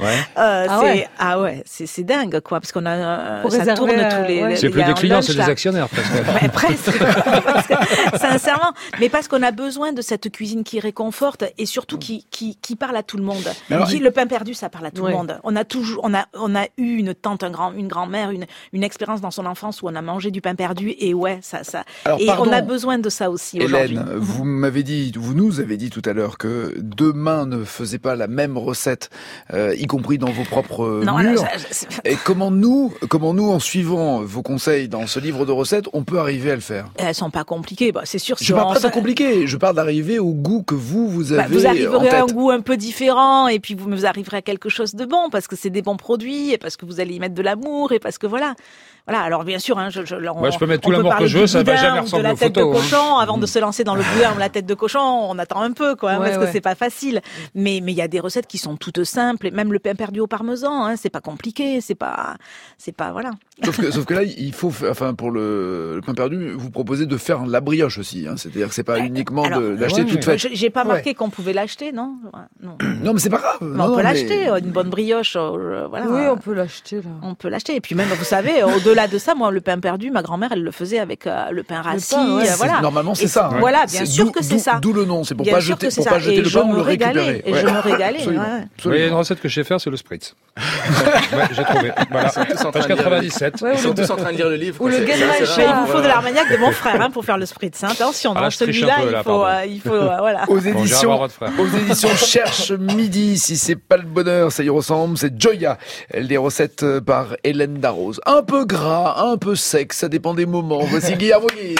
c'est dingue, quoi, parce qu'on a ça tourne tous les. C'est plus des clients, c'est des actionnaires, presque. Presque, sincèrement, mais parce qu'on a besoin de cette cuisine qui réconforte et surtout qui parle à tout le monde. Le pain perdu, ça parle à tout le monde. On a eu une tante, une grand-mère, une expérience dans son enfance où on a mangé du pain perdu et ça. Alors, on a besoin de ça aussi aujourd'hui. Hélène, vous nous avez dit tout à l'heure que 2 mains ne faisaient pas la même recette, y compris dans vos propres murs. Et comment nous, en suivant vos conseils dans ce livre de recettes, on peut arriver à le faire? Elles sont pas compliquées, c'est sûr. Je parle pas de compliqué, je parle d'arriver au goût que vous avez. Vous arriverez à un goût un peu différent, et puis vous arriverez à quelque chose de bon, parce que c'est des bons produits, et parce que vous allez y mettre de l'amour, et parce que voilà. Alors bien sûr, je peux mettre tout l'amour que je veux, ça va jamais ressembler aux photos. De la tête de cochon, avant de se lancer dans le boudin ou la tête de cochon, on attend un peu, parce que c'est pas facile. Mais il y a des recettes qui sont toutes simples, et même le pain perdu au parmesan, c'est pas compliqué, c'est pas voilà. Sauf que là, il faut, pour le pain perdu, vous proposez de faire la brioche aussi, c'est-à-dire que c'est pas uniquement de l'acheter toute faite. J'ai pas marqué qu'on pouvait l'acheter, non. Non, mais c'est pas grave. On peut l'acheter, une bonne brioche, voilà. Oui, on peut l'acheter là. On peut l'acheter, et puis même, vous savez, au-delà de ça, moi, le pain perdu, ma grand-mère, elle le faisait avec le pain rassis, voilà. Normalement, c'est ça. Voilà, bien sûr que c'est ça. D'où le nom, c'est pour pas jeter le pain ou le récupérer. Et je me régalais. Il y a une recette que je sais faire, c'est le spritz. J'ai trouvé. Voilà. Page 97. Ils sont tous en train de lire le livre. Ou le Il vous faut de l'armagnac de mon frère pour faire le spritz. Attention, dans celui-là, il faut voilà. Aux éditions Cherche Midi, si c'est pas le bonheur, ça y ressemble, c'est Joya. Des recettes par Hélène Darroze. Un peu gras, un peu sec, ça dépend des moments. Voici Guillermo Guise.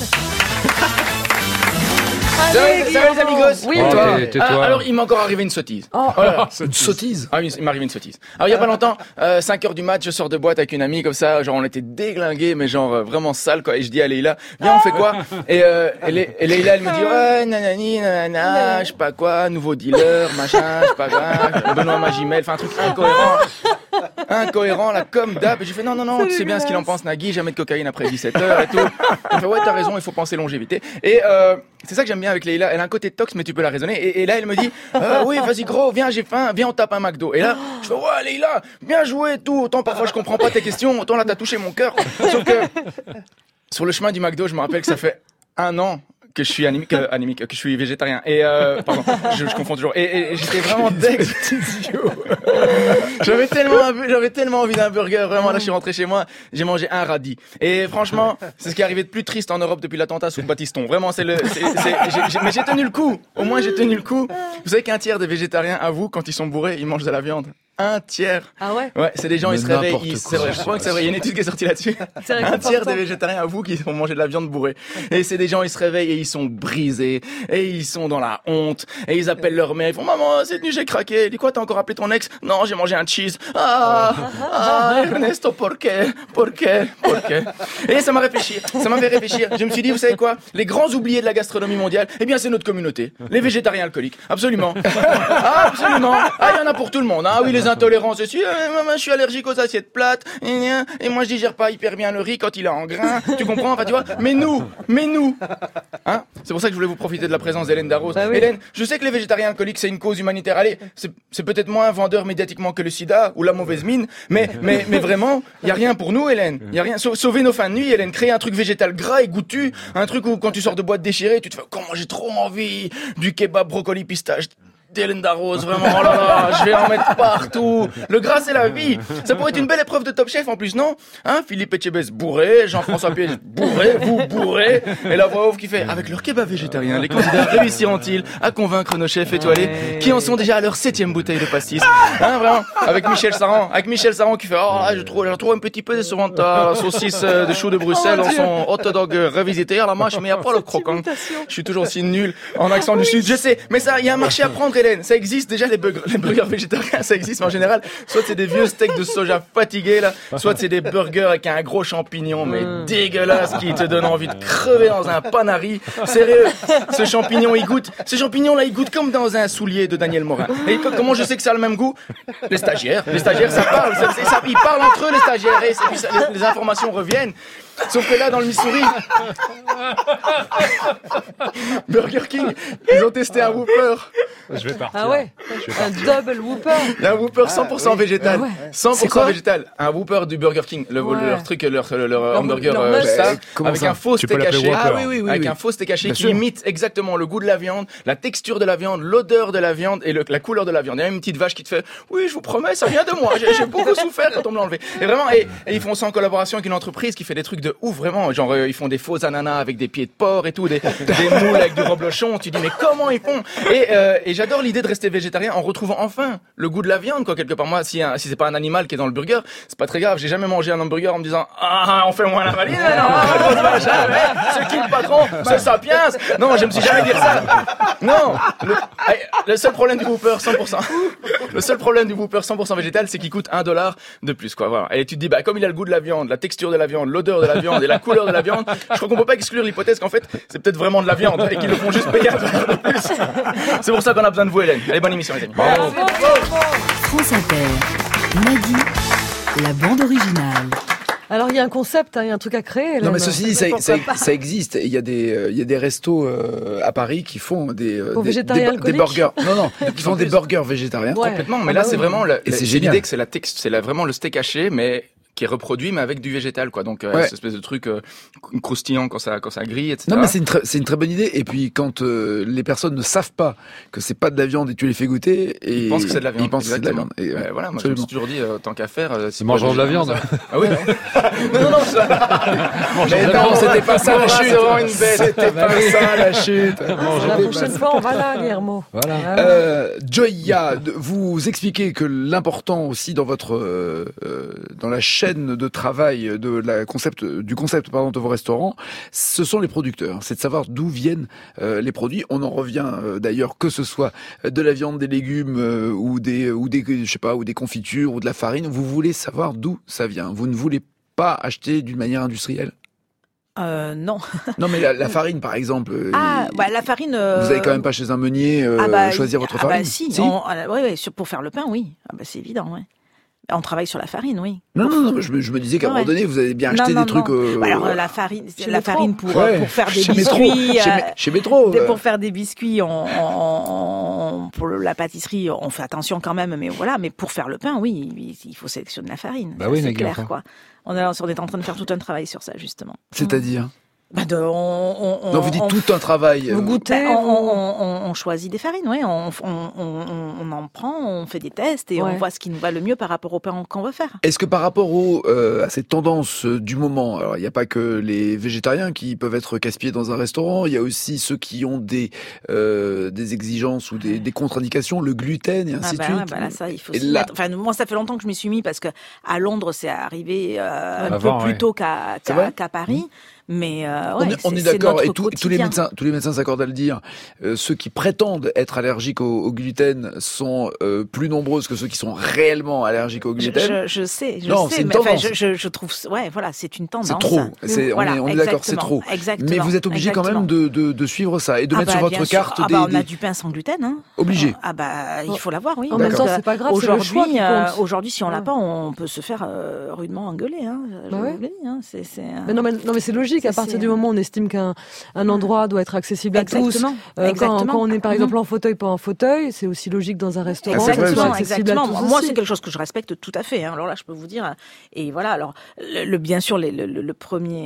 Ça va les amigos? Oui, toi. Alors, il m'est encore arrivé une sottise. Une sottise? Ah oui, il m'est arrivé une sottise. Alors, il y a pas longtemps, 5h du mat, je sors de boîte avec une amie comme ça, genre on était déglingués, mais genre vraiment sale quoi. Et je dis à Leïla, viens on fait quoi? Et Leïla elle me dit, ouais, nanani, nanana, je sais pas quoi, nouveau dealer, machin, je sais pas quoi, Benoît Magimel, enfin un truc incohérent là, comme d'hab. Et j'ai fait, non, tu sais bien ce qu'il en pense Nagui, jamais de cocaïne après 17h et tout. Il fait, ouais, t'as raison, il faut penser longévité. Et c'est ça que j'aime bien avec Leïla, elle a un côté tox, mais tu peux la raisonner. Et là, elle me dit, oui, vas-y gros, viens, j'ai faim, viens, on tape un McDo. Et là, je fais, ouais, Leïla, bien joué, tout. Autant parfois je comprends pas tes questions, autant là, t'as touché mon cœur. Sauf que, sur le chemin du McDo, je me rappelle que ça fait 1 an que je suis que je suis végétarien. Et pardon, je confonds toujours. Et j'étais vraiment deg. J'avais tellement envie d'un burger. Vraiment, là, je suis rentré chez moi, j'ai mangé un radis. Et franchement, c'est ce qui est arrivé de plus triste en Europe depuis l'attentat sous Battiston. Vraiment, mais j'ai tenu le coup. Au moins, j'ai tenu le coup. Vous savez qu'un tiers des végétariens avouent quand ils sont bourrés, ils mangent de la viande. 1/3. Ah ouais? Ouais, c'est des gens, ils se réveillent. Je crois que c'est vrai, il y a une étude qui est sortie là-dessus. 1/3 des végétariens avouent qu'ils ont mangé de la viande bourrée. Et c'est des gens, ils se réveillent et ils sont brisés. Et ils sont dans la honte. Et ils appellent leur mère, ils font, maman, cette nuit j'ai craqué. Dis quoi, t'as encore appelé ton ex? Non, j'ai mangé un cheese. Ernesto, por qué? Et ça m'a fait réfléchir. Je me suis dit, vous savez quoi? Les grands oubliés de la gastronomie mondiale, eh bien, c'est notre communauté. Les végétariens alcooliques. Absolument. Absolument. Il y en a pour tout le monde. Ah oui, les intolérants, je suis allergique aux assiettes plates, et moi je digère pas hyper bien le riz quand il est en grains, tu comprends, enfin tu vois, mais nous, hein, c'est pour ça que je voulais vous profiter de la présence d'Hélène Darroze. Bah oui. Hélène, je sais que les végétariens alcooliques c'est une cause humanitaire, allez, c'est peut-être moins vendeur médiatiquement que le sida ou la mauvaise mine, mais vraiment, y a rien pour nous, Hélène, y a rien, sauver nos fins de nuit, Hélène, créer un truc végétal gras et goûtu, un truc où quand tu sors de boîte déchirée, tu te fais, comment j'ai trop envie du kebab brocoli pistache d'Hélène Darroze, vraiment, oh là là, je vais en mettre partout. Le gras, c'est la vie. Ça pourrait être une belle épreuve de Top Chef, en plus, non? Hein, Philippe Etchebest bourré, Jean-François Pied bourré, vous bourré, et la voix off qui fait, avec leur kebab végétarien, les candidats réussiront-ils à convaincre nos chefs étoilés, qui en sont déjà à leur 7e bouteille de pastis? Hein, vraiment? Avec Michel Saran qui fait, oh là, je trouve un petit peu décevant ta saucisse de chou de Bruxelles dans son hot dog revisité à la mâche, mais il n'y a pas le croquant. Je suis toujours aussi nul en accent du Sud, je sais, mais ça, il y a un marché à prendre, Hélène, ça existe déjà, les burgers végétariens, ça existe, mais en général, soit c'est des vieux steaks de soja fatigués, là, soit c'est des burgers avec un gros champignon, mais dégueulasse, qui te donne envie de crever dans un panari. Sérieux, ce champignon-là, il goûte comme dans un soulier de Daniel Morin. Et comment je sais que ça a le même goût? Les stagiaires, ça parle, ils parlent entre eux, les stagiaires, et puis les informations reviennent. Sauf que là, dans le Missouri, Burger King, ils ont testé un Whopper. Je vais partir. Ah ouais? Un double Whopper. Un Whopper 100% végétal. Ah ouais. 100% végétal. Un Whopper du Burger King. Leur hamburger, avec un faux steak haché. Avec un faux steak haché qui imite exactement le goût de la viande, la texture de la viande, l'odeur de la viande et la couleur de la viande. Il y a même une petite vache qui te fait, oui, je vous promets, ça vient de moi. J'ai beaucoup souffert quand on me l'a enlevé. Et vraiment, et ils font ça en collaboration avec une entreprise qui fait des trucs de ouf, vraiment. Genre, ils font des faux ananas avec des pieds de porc et tout, des moules avec du reblochon. Tu dis, mais comment ils font? Et j'adore l'idée de rester végétarien en retrouvant enfin le goût de la viande, quoi, quelque part. Moi, si c'est pas un animal qui est dans le burger, c'est pas très grave. J'ai jamais mangé un hamburger en me disant, on fait moins la maline, c'est qui le patron? C'est Sapiens. Non, je me suis jamais dit ça. Non. Le seul problème du Whopper 100%. Le seul problème du Whopper 100% végétal, c'est qu'il coûte $1 de plus, quoi. Voilà. Et tu te dis, comme il a le goût de la viande, la texture de la viande, l'odeur de la viande et la couleur de la viande, je crois qu'on peut pas exclure l'hypothèse qu'en fait, c'est peut-être vraiment de la viande et qu'ils le font juste payer $1 de plus. C'est pour ça qu'on a besoin de vous, Hélène. Allez, bonne émission, les amis. France Inter, Nagui, la bande originale. Alors il y a un concept, il y a un truc à créer. Non mais ceci dit, ça existe. Il y a des restos à Paris qui font des burgers. Non, qui font des burgers végétariens. Complètement. Mais là, c'est vraiment l'idée que c'est vraiment le steak haché, mais qui est reproduit mais avec du végétal, quoi. Donc cette espèce de truc croustillant quand ça grille, etc. Non mais c'est une très bonne idée. Et puis quand les personnes ne savent pas que c'est pas de la viande et tu les fais goûter, et ils pensent que c'est de la viande. Ils pensent que c'est de la viande. Et voilà, moi je me suis toujours dit tant qu'à faire, c'est mangeant de la viande. Ah oui. non, c'était pas ça la chute. C'était pas ça la chute. La prochaine fois, on va là, Guillermo. Voilà. Joya, vous expliquez que l'important aussi dans dans la chaîne de travail du concept de vos restaurants, ce sont les producteurs. C'est de savoir d'où viennent les produits. On en revient d'ailleurs que ce soit de la viande, des légumes ou des confitures ou de la farine. Vous voulez savoir d'où ça vient. Vous ne voulez pas acheter d'une manière industrielle. Non. Non, mais la farine, par exemple. La farine. Vous allez quand même pas chez un meunier choisir votre farine. Si. Pour faire le pain, oui. C'est évident, oui. On travaille sur la farine, oui. Non, je me disais qu'à un moment donné, vous avez bien acheté des trucs... Alors, la farine pour faire des biscuits... Chez Métro. Pour faire des biscuits, pour la pâtisserie, on fait attention quand même, mais voilà. Mais pour faire le pain, oui, il faut sélectionner la farine. C'est clair, quoi. On est en train de faire tout un travail sur ça, justement. C'est-à-dire Non, vous dites tout un travail. Vous goûtez, on choisit des farines, oui. On en prend, on fait des tests et on voit ce qui nous va le mieux par rapport au pain qu'on veut faire. Est-ce que par rapport à cette tendance du moment, alors il n'y a pas que les végétariens qui peuvent être casse-pieds dans un restaurant, il y a aussi ceux qui ont des exigences ou des contre-indications, le gluten et ainsi de suite. Là, ça, il faut s'y mettre. Enfin, moi, ça fait longtemps que je m'y suis mis parce que à Londres, c'est arrivé un peu plus tôt qu'à Paris. Mais on est d'accord, et tous les médecins s'accordent à le dire. Ceux qui prétendent être allergiques au gluten sont plus nombreuses que ceux qui sont réellement allergiques au gluten. Je sais. C'est une tendance. Je trouve, c'est une tendance. C'est trop. On est d'accord, c'est trop. Exactement. Mais vous êtes obligé quand même de suivre ça et de mettre sur votre carte on a du pain sans gluten. Obligé. Il faut l'avoir, oui. En même temps, c'est pas grave. Aujourd'hui, si on l'a pas, on peut se faire rudement engueuler. Non, mais c'est logique. À partir du moment où on estime qu'un endroit doit être accessible à tous, quand on est par exemple en fauteuil, pas en fauteuil, c'est aussi logique dans un restaurant. Exactement. Moi, c'est quelque chose que je respecte tout à fait. Alors là, je peux vous dire. Et voilà. Alors, bien sûr, la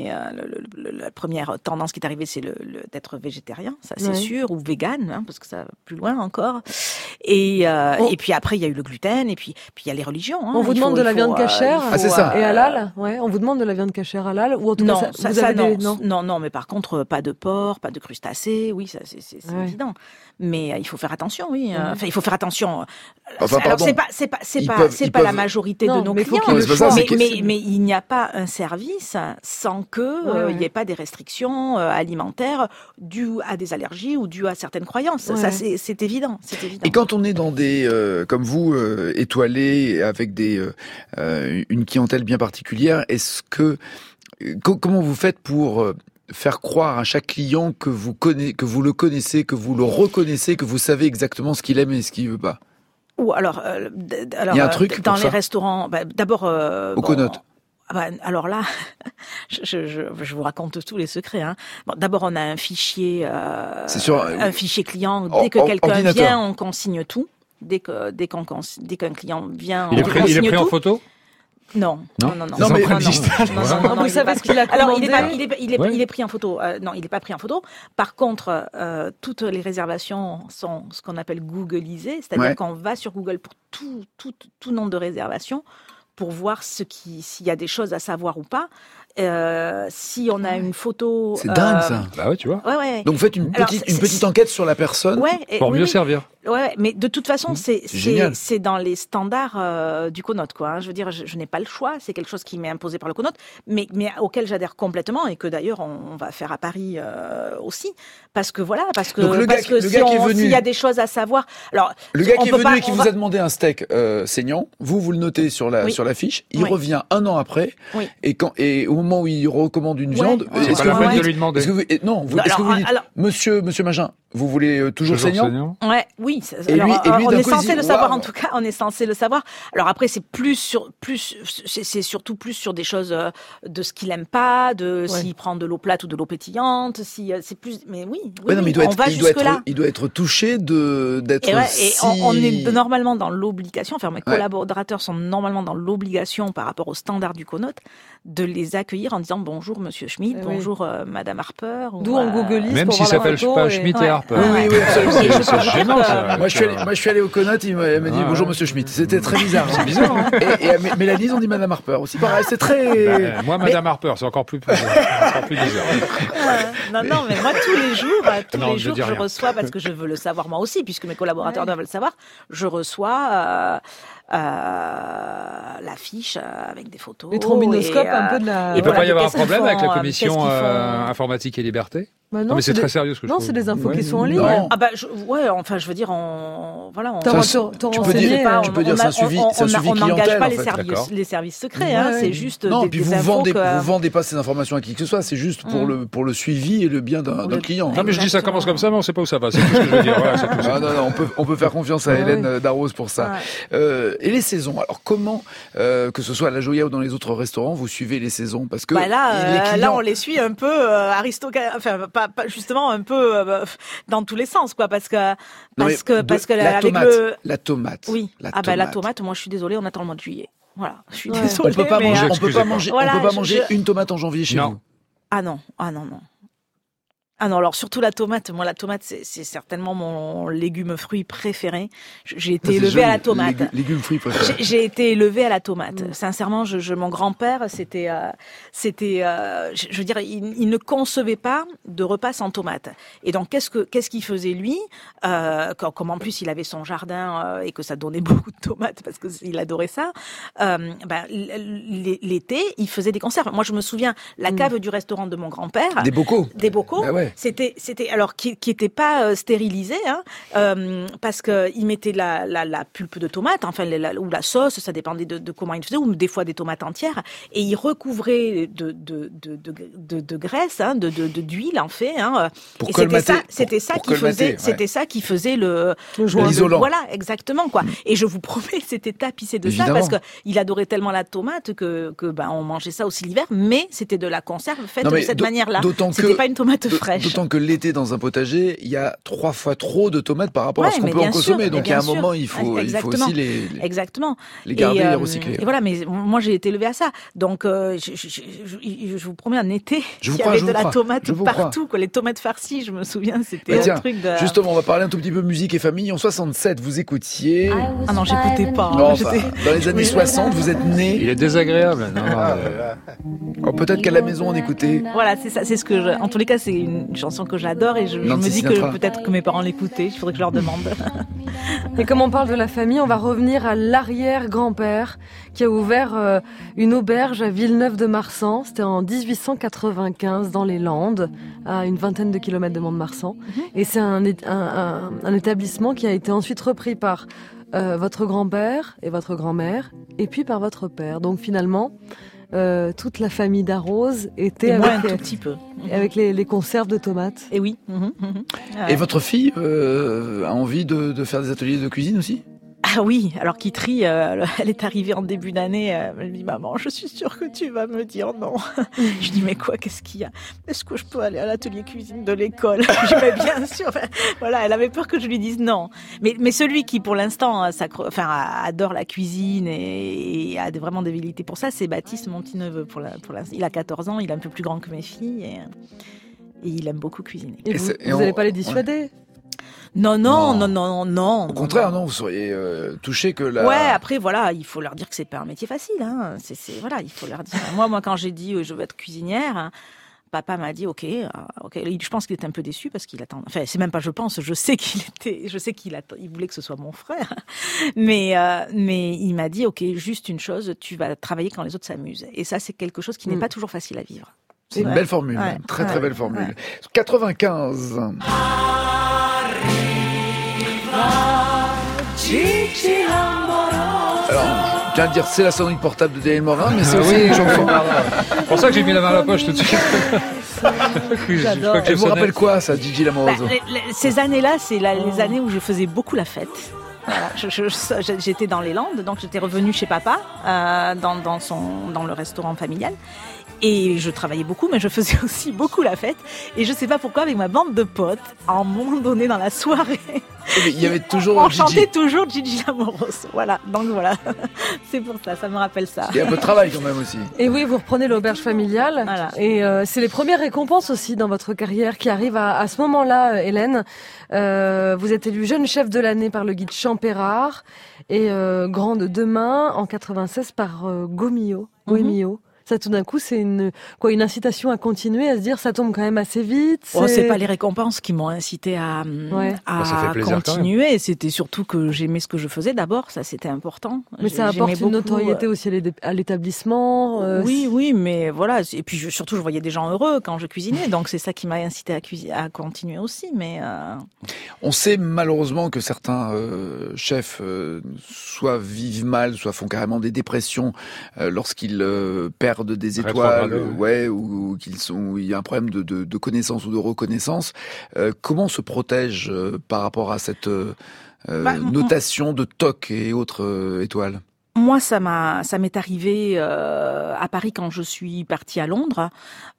première tendance qui est arrivée, c'est d'être végétarien, ça c'est sûr, ou vegan, parce que ça va plus loin encore. Et puis après, il y a eu le gluten, et puis il y a les religions. On vous demande de la viande cachère et halal. On vous demande de la viande cachère halal, ou en tout cas, vous avez non, mais par contre, pas de porc, pas de crustacés, oui, ça c'est évident. Mais il faut faire attention, oui. Enfin, il faut faire attention. Alors c'est pas la majorité de nos clients, mais il n'y a pas un service sans que il n'y ait pas des restrictions alimentaires dues à des allergies ou dues à certaines croyances. Ça c'est évident, Et quand on est dans des comme vous étoilés avec une clientèle bien particulière, est-ce que comment vous faites pour faire croire à chaque client que vous le connaissez, que vous le reconnaissez, que vous savez exactement ce qu'il aime et ce qu'il veut pas? Ou alors, il y a un truc dans les restaurants, d'abord au Connote. Alors là, je vous raconte tous les secrets. D'abord, on a un fichier, un fichier client. Dès que quelqu'un vient, on consigne tout. Dès qu'un client vient, il est pris en photo. Non. Vous savez ce qu'il a commandé. Alors, il est pris en photo. Non, il n'est pas pris en photo. Par contre, toutes les réservations sont ce qu'on appelle googlisées, c'est-à-dire qu'on va sur Google pour tout nombre de réservations pour voir s'il y a des choses à savoir ou pas. si on a une photo... C'est dingue, ça. Bah ouais, tu vois. Ouais. Donc vous faites une petite enquête sur la personne. Pour mieux servir. Ouais, mais de toute façon, c'est dans les standards du Conote, quoi. Hein. Je veux dire, je n'ai pas le choix. C'est quelque chose qui m'est imposé par le Conote, mais auquel j'adhère complètement et que d'ailleurs on va faire à Paris aussi, parce que s'il y a des choses à savoir. Alors, le gars qui est venu et qui vous a demandé un steak saignant, vous le notez sur la fiche. Il revient un an après, et au moment où il recommande une viande, est-ce que vous lui demandez? Est-ce que vous dites, Monsieur Magin, vous voulez toujours saignant? Oui. Et lui, on est censé le savoir, en tout cas, on est censé le savoir. Alors après, c'est c'est surtout plus sur des choses de ce qu'il aime pas, s'il prend de l'eau plate ou de l'eau pétillante, c'est plus, mais il doit être touché d'être on est normalement dans l'obligation, enfin, mes collaborateurs sont normalement dans l'obligation par rapport aux standards du Conote de les accueillir en disant bonjour Monsieur Schmitt, bonjour Madame Harper. D'où on googleise. Même si ça s'appelle pas Schmitt et Harper. Oui, absolument. C'est gênant, ça. Moi, je suis allé au Conote, il m'a dit bonjour Monsieur Schmitt. C'était très bizarre. C'est bizarre, hein. Et à Mélanie, on dit Madame Harper aussi. Pareil, c'est très. Moi, Madame Harper, c'est encore plus bizarre. Non, mais moi, tous les jours, je reçois, parce que je veux le savoir moi aussi, puisque mes collaborateurs doivent le savoir, je reçois l'affiche avec des photos. Les trombinoscopes, un peu de la... Il ne peut pas y avoir un problème avec la commission informatique et liberté? Non, mais c'est très sérieux ce que je trouve. Non, c'est des infos qui sont en ligne. Je veux dire, tu peux dire c'est un suivi on n'engage pas clientèle, les services secrets, c'est juste vous vendez pas ces informations à qui que ce soit, c'est juste pour le suivi et le bien d'un client. Non, mais je dis ça commence comme ça, mais on sait pas où ça va, c'est tout ce que je veux dire. Non, on peut faire confiance à Hélène Darroze pour ça. Et les saisons, alors comment, que ce soit à la Joya ou dans les autres restaurants, vous suivez les saisons? Parce que là, on les suit un peu pas justement un peu dans tous les sens, quoi, parce que la tomate. Oui. La tomate, moi je suis désolée, on attend le mois de juillet. Voilà, je suis désolée. On peut pas manger une tomate en janvier chez vous. Ah non. Ah non, alors surtout la tomate. Moi, la tomate, c'est certainement mon légume-fruit préféré. J'ai été élevée à la tomate. Légume-fruit préféré. J'ai été élevée à la tomate. Sincèrement, mon grand-père, c'était, je veux dire, il ne concevait pas de repas sans tomate. Et donc, qu'est-ce qu'il faisait lui, comme en plus il avait son jardin et que ça donnait beaucoup de tomates parce que il adorait ça. L'été, il faisait des conserves. Moi, je me souviens la cave du restaurant de mon grand-père. Des bocaux. Bah ouais. C'était alors qui était pas stérilisé, parce que il mettait la pulpe de tomate, enfin ou la sauce, ça dépendait de comment il faisait, ou des fois des tomates entières, et il recouvrait de graisse, d'huile en fait. Pour et colmater. C'était ça qui faisait le l'isolant. Voilà, exactement quoi. Et je vous promets, c'était tapissé de ça parce que il adorait tellement la tomate que on mangeait ça aussi l'hiver, mais c'était de la conserve faite de cette manière-là. C'était pas une tomate fraîche. D'autant que l'été, dans un potager, il y a 3 fois trop de tomates par rapport à ce qu'on peut en consommer. Donc, il y a un moment, il faut aussi les garder et les recycler. Et voilà, mais moi, j'ai été élevée à ça. Donc, je vous promets, un été, il y avait de la tomate partout. Les tomates farcies, je me souviens, c'était un truc de... Justement, on va parler un tout petit peu musique et famille. En 67, vous écoutiez... Ah non, j'écoutais pas. Non, dans les années 60, vous êtes né... Il est désagréable. Peut-être qu'à la maison, on écoutait... Voilà, c'est ça. C'est ce que en tous les cas, c'est une chanson que j'adore et je me dis que peut-être que mes parents l'écoutaient. Il faudrait que je leur demande. Et comme on parle de la famille, on va revenir à l'arrière-grand-père qui a ouvert une auberge à Villeneuve-de-Marsan. C'était en 1895 dans les Landes, à une vingtaine de kilomètres de Mont-de-Marsan. Et c'est un établissement qui a été ensuite repris par votre grand-père et votre grand-mère, et puis par votre père. Donc finalement... toute la famille Darroze était un tout petit peu avec les conserves de tomates. Et oui. Et votre fille a envie de faire des ateliers de cuisine aussi? Ah oui, alors Kitri, elle est arrivée en début d'année, elle me dit « Maman, je suis sûre que tu vas me dire non. » Je dis « Mais quoi, qu'est-ce qu'il y a? Est-ce que je peux aller à l'atelier cuisine de l'école ?» Je dis « Mais bien sûr !» Voilà, elle avait peur que je lui dise non. Mais celui qui, pour l'instant, adore la cuisine et a vraiment des velléités pour ça, c'est Baptiste, mon petit neveu. Il a 14 ans, il est un peu plus grand que mes filles et il aime beaucoup cuisiner. Et vous n'allez pas les dissuader? Non. Au contraire, non, vous seriez touché que la... Ouais, après, voilà, il faut leur dire que c'est pas un métier facile, hein. Voilà, il faut leur dire. Moi, quand j'ai dit je veux être cuisinière, hein, papa m'a dit ok. Je pense qu'il était un peu déçu parce qu'il attend. Enfin, c'est même pas je pense, je sais il voulait que ce soit mon frère. Mais il m'a dit ok, juste une chose, tu vas travailler quand les autres s'amusent. Et ça, c'est quelque chose qui n'est pas toujours facile à vivre. C'est une belle formule, très belle formule. Ouais. 95. Alors, je viens de dire c'est la sonnerie portable de Daniel Morin, mais c'est aussi une chanson. C'est pour ça que j'ai mis la main à la poche tout de suite. J'adore. Elle vous rappelle quoi, ça, Gigi Lamoroso? Ces années-là, c'est les années où je faisais beaucoup la fête. Voilà, j'étais dans les Landes, donc j'étais revenue chez papa dans le restaurant familial. Et je travaillais beaucoup, mais je faisais aussi beaucoup la fête. Et je sais pas pourquoi, avec ma bande de potes, à un moment donné dans la soirée, il y avait toujours on chantait toujours Gigi Lamoroso. Voilà, donc voilà, c'est pour ça me rappelle ça. Il y a un peu de travail quand même aussi. Et oui, vous reprenez l'auberge familiale. Voilà. Et c'est les premières récompenses aussi dans votre carrière qui arrivent à ce moment-là, Hélène. Vous êtes élue jeune chef de l'année par le guide Champérard et grande demain en 96 par Gomio. Ça, tout d'un coup, c'est une incitation à continuer, à se dire, ça tombe quand même assez vite. C'est pas les récompenses qui m'ont incité à continuer. C'était surtout que j'aimais ce que je faisais d'abord. Ça, c'était important. Mais ça apporte une notoriété aussi à l'établissement. Oui, mais voilà. Et puis, surtout, je voyais des gens heureux quand je cuisinais. Donc, c'est ça qui m'a incité à continuer aussi. Mais on sait malheureusement que certains chefs soit vivent mal, soit font carrément des dépressions lorsqu'ils perdent des étoiles, ou il y a un problème de connaissance ou de reconnaissance. Comment on se protège par rapport à cette notation de TOC et autres étoiles? Moi, ça m'est arrivé à Paris quand je suis partie à Londres.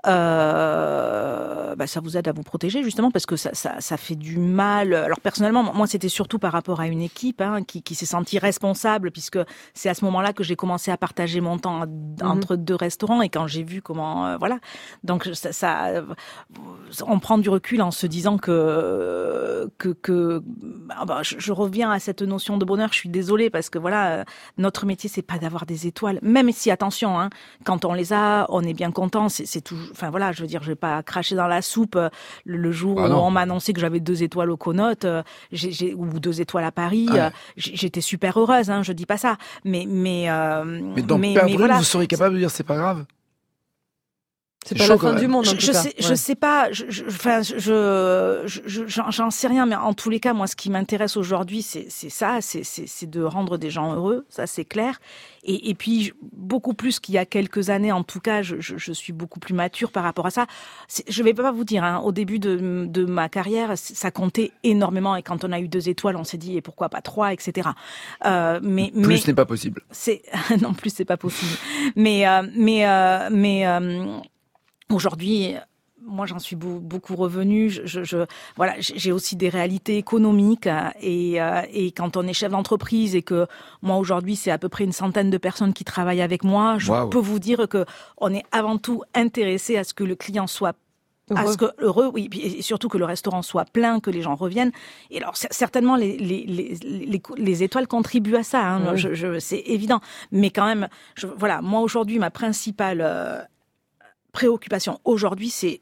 Ça vous aide à vous protéger justement parce que ça fait du mal. Alors personnellement, moi, c'était surtout par rapport à une équipe qui s'est sentie responsable puisque c'est à ce moment-là que j'ai commencé à partager mon temps entre deux restaurants et quand j'ai vu comment donc on prend du recul en se disant que je reviens à cette notion de bonheur. Je suis désolée parce que notre métier, c'est pas d'avoir des étoiles, même si, attention, quand on les a, on est bien content, c'est toujours, je veux dire, je vais pas cracher dans la soupe le jour où on m'a annoncé que j'avais 2 étoiles au Connote, ou 2 étoiles à Paris, j'étais super heureuse, je dis pas ça, mais dans perdre vous seriez capable de dire c'est pas grave? C'est pas la fin du monde, en tout cas. Je sais pas, j'en sais rien, mais en tous les cas, moi, ce qui m'intéresse aujourd'hui, c'est de rendre des gens heureux, ça c'est clair. Et puis, beaucoup plus qu'il y a quelques années, en tout cas, je suis beaucoup plus mature par rapport à ça. Je vais pas vous dire, au début de ma carrière, ça comptait énormément, et quand on a eu 2 étoiles, on s'est dit, et pourquoi pas 3, etc. Plus n'est pas possible. Non, plus c'est pas possible. Aujourd'hui, moi, j'en suis beaucoup revenue. J'ai aussi des réalités économiques et quand on est chef d'entreprise et que moi aujourd'hui, c'est à peu près une centaine de personnes qui travaillent avec moi, je peux vous dire que on est avant tout intéressé à ce que le client soit heureux, oui, et surtout que le restaurant soit plein, que les gens reviennent. Et alors certainement les étoiles contribuent à ça, c'est évident. Mais quand même, moi aujourd'hui, ma principale préoccupation aujourd'hui, c'est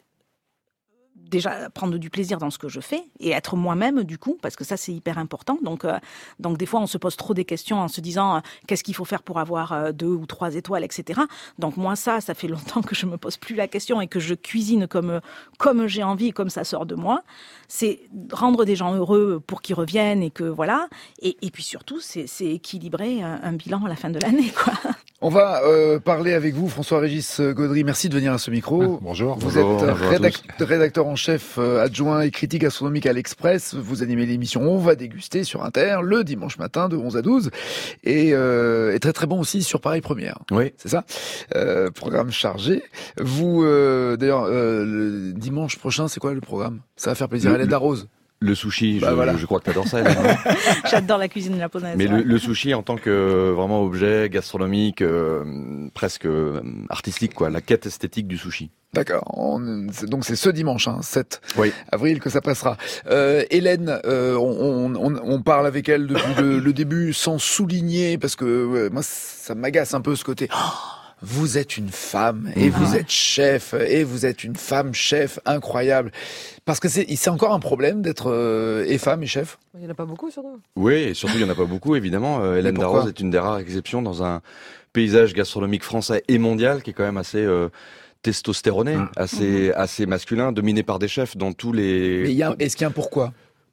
déjà prendre du plaisir dans ce que je fais et être moi-même du coup, parce que ça c'est hyper important. Donc des fois on se pose trop des questions en se disant qu'est-ce qu'il faut faire pour avoir 2 ou 3 étoiles, etc. Donc moi ça fait longtemps que je me pose plus la question et que je cuisine comme j'ai envie et comme ça sort de moi. C'est rendre des gens heureux pour qu'ils reviennent et que voilà. Et puis surtout c'est équilibrer un bilan à la fin de l'année, quoi. On va parler avec vous, François-Régis Gaudry. Merci de venir à ce micro. Bonjour. Vous êtes rédacteur en chef adjoint et critique gastronomique à l'Express. Vous animez l'émission On va déguster sur Inter le dimanche matin de 11 à 12. Et très très bon aussi sur Paris Première. Oui. C'est ça. Programme chargé. Vous, d'ailleurs, le dimanche prochain, c'est quoi le programme? Ça va faire plaisir à Hélène Darroze. Le sushi, je crois que t'adores ça. J'adore la cuisine japonaise. Mais le sushi en tant que vraiment objet gastronomique, presque artistique, quoi, la quête esthétique du sushi. D'accord. Donc c'est ce dimanche, 7 avril, que ça passera. Hélène, on parle avec elle depuis le début sans souligner, parce que moi ça m'agace un peu ce côté. Vous êtes une femme et vous êtes chef et vous êtes une femme chef incroyable. Parce que c'est encore un problème d'être et femme et chef. Il n'y en a pas beaucoup surtout. Oui, et surtout il n'y en a pas beaucoup évidemment. Hélène Darroze est une des rares exceptions dans un paysage gastronomique français et mondial qui est quand même assez testostéroné, assez masculin, dominé par des chefs dans tous les... Mais est-ce qu'il y a un pourquoi ?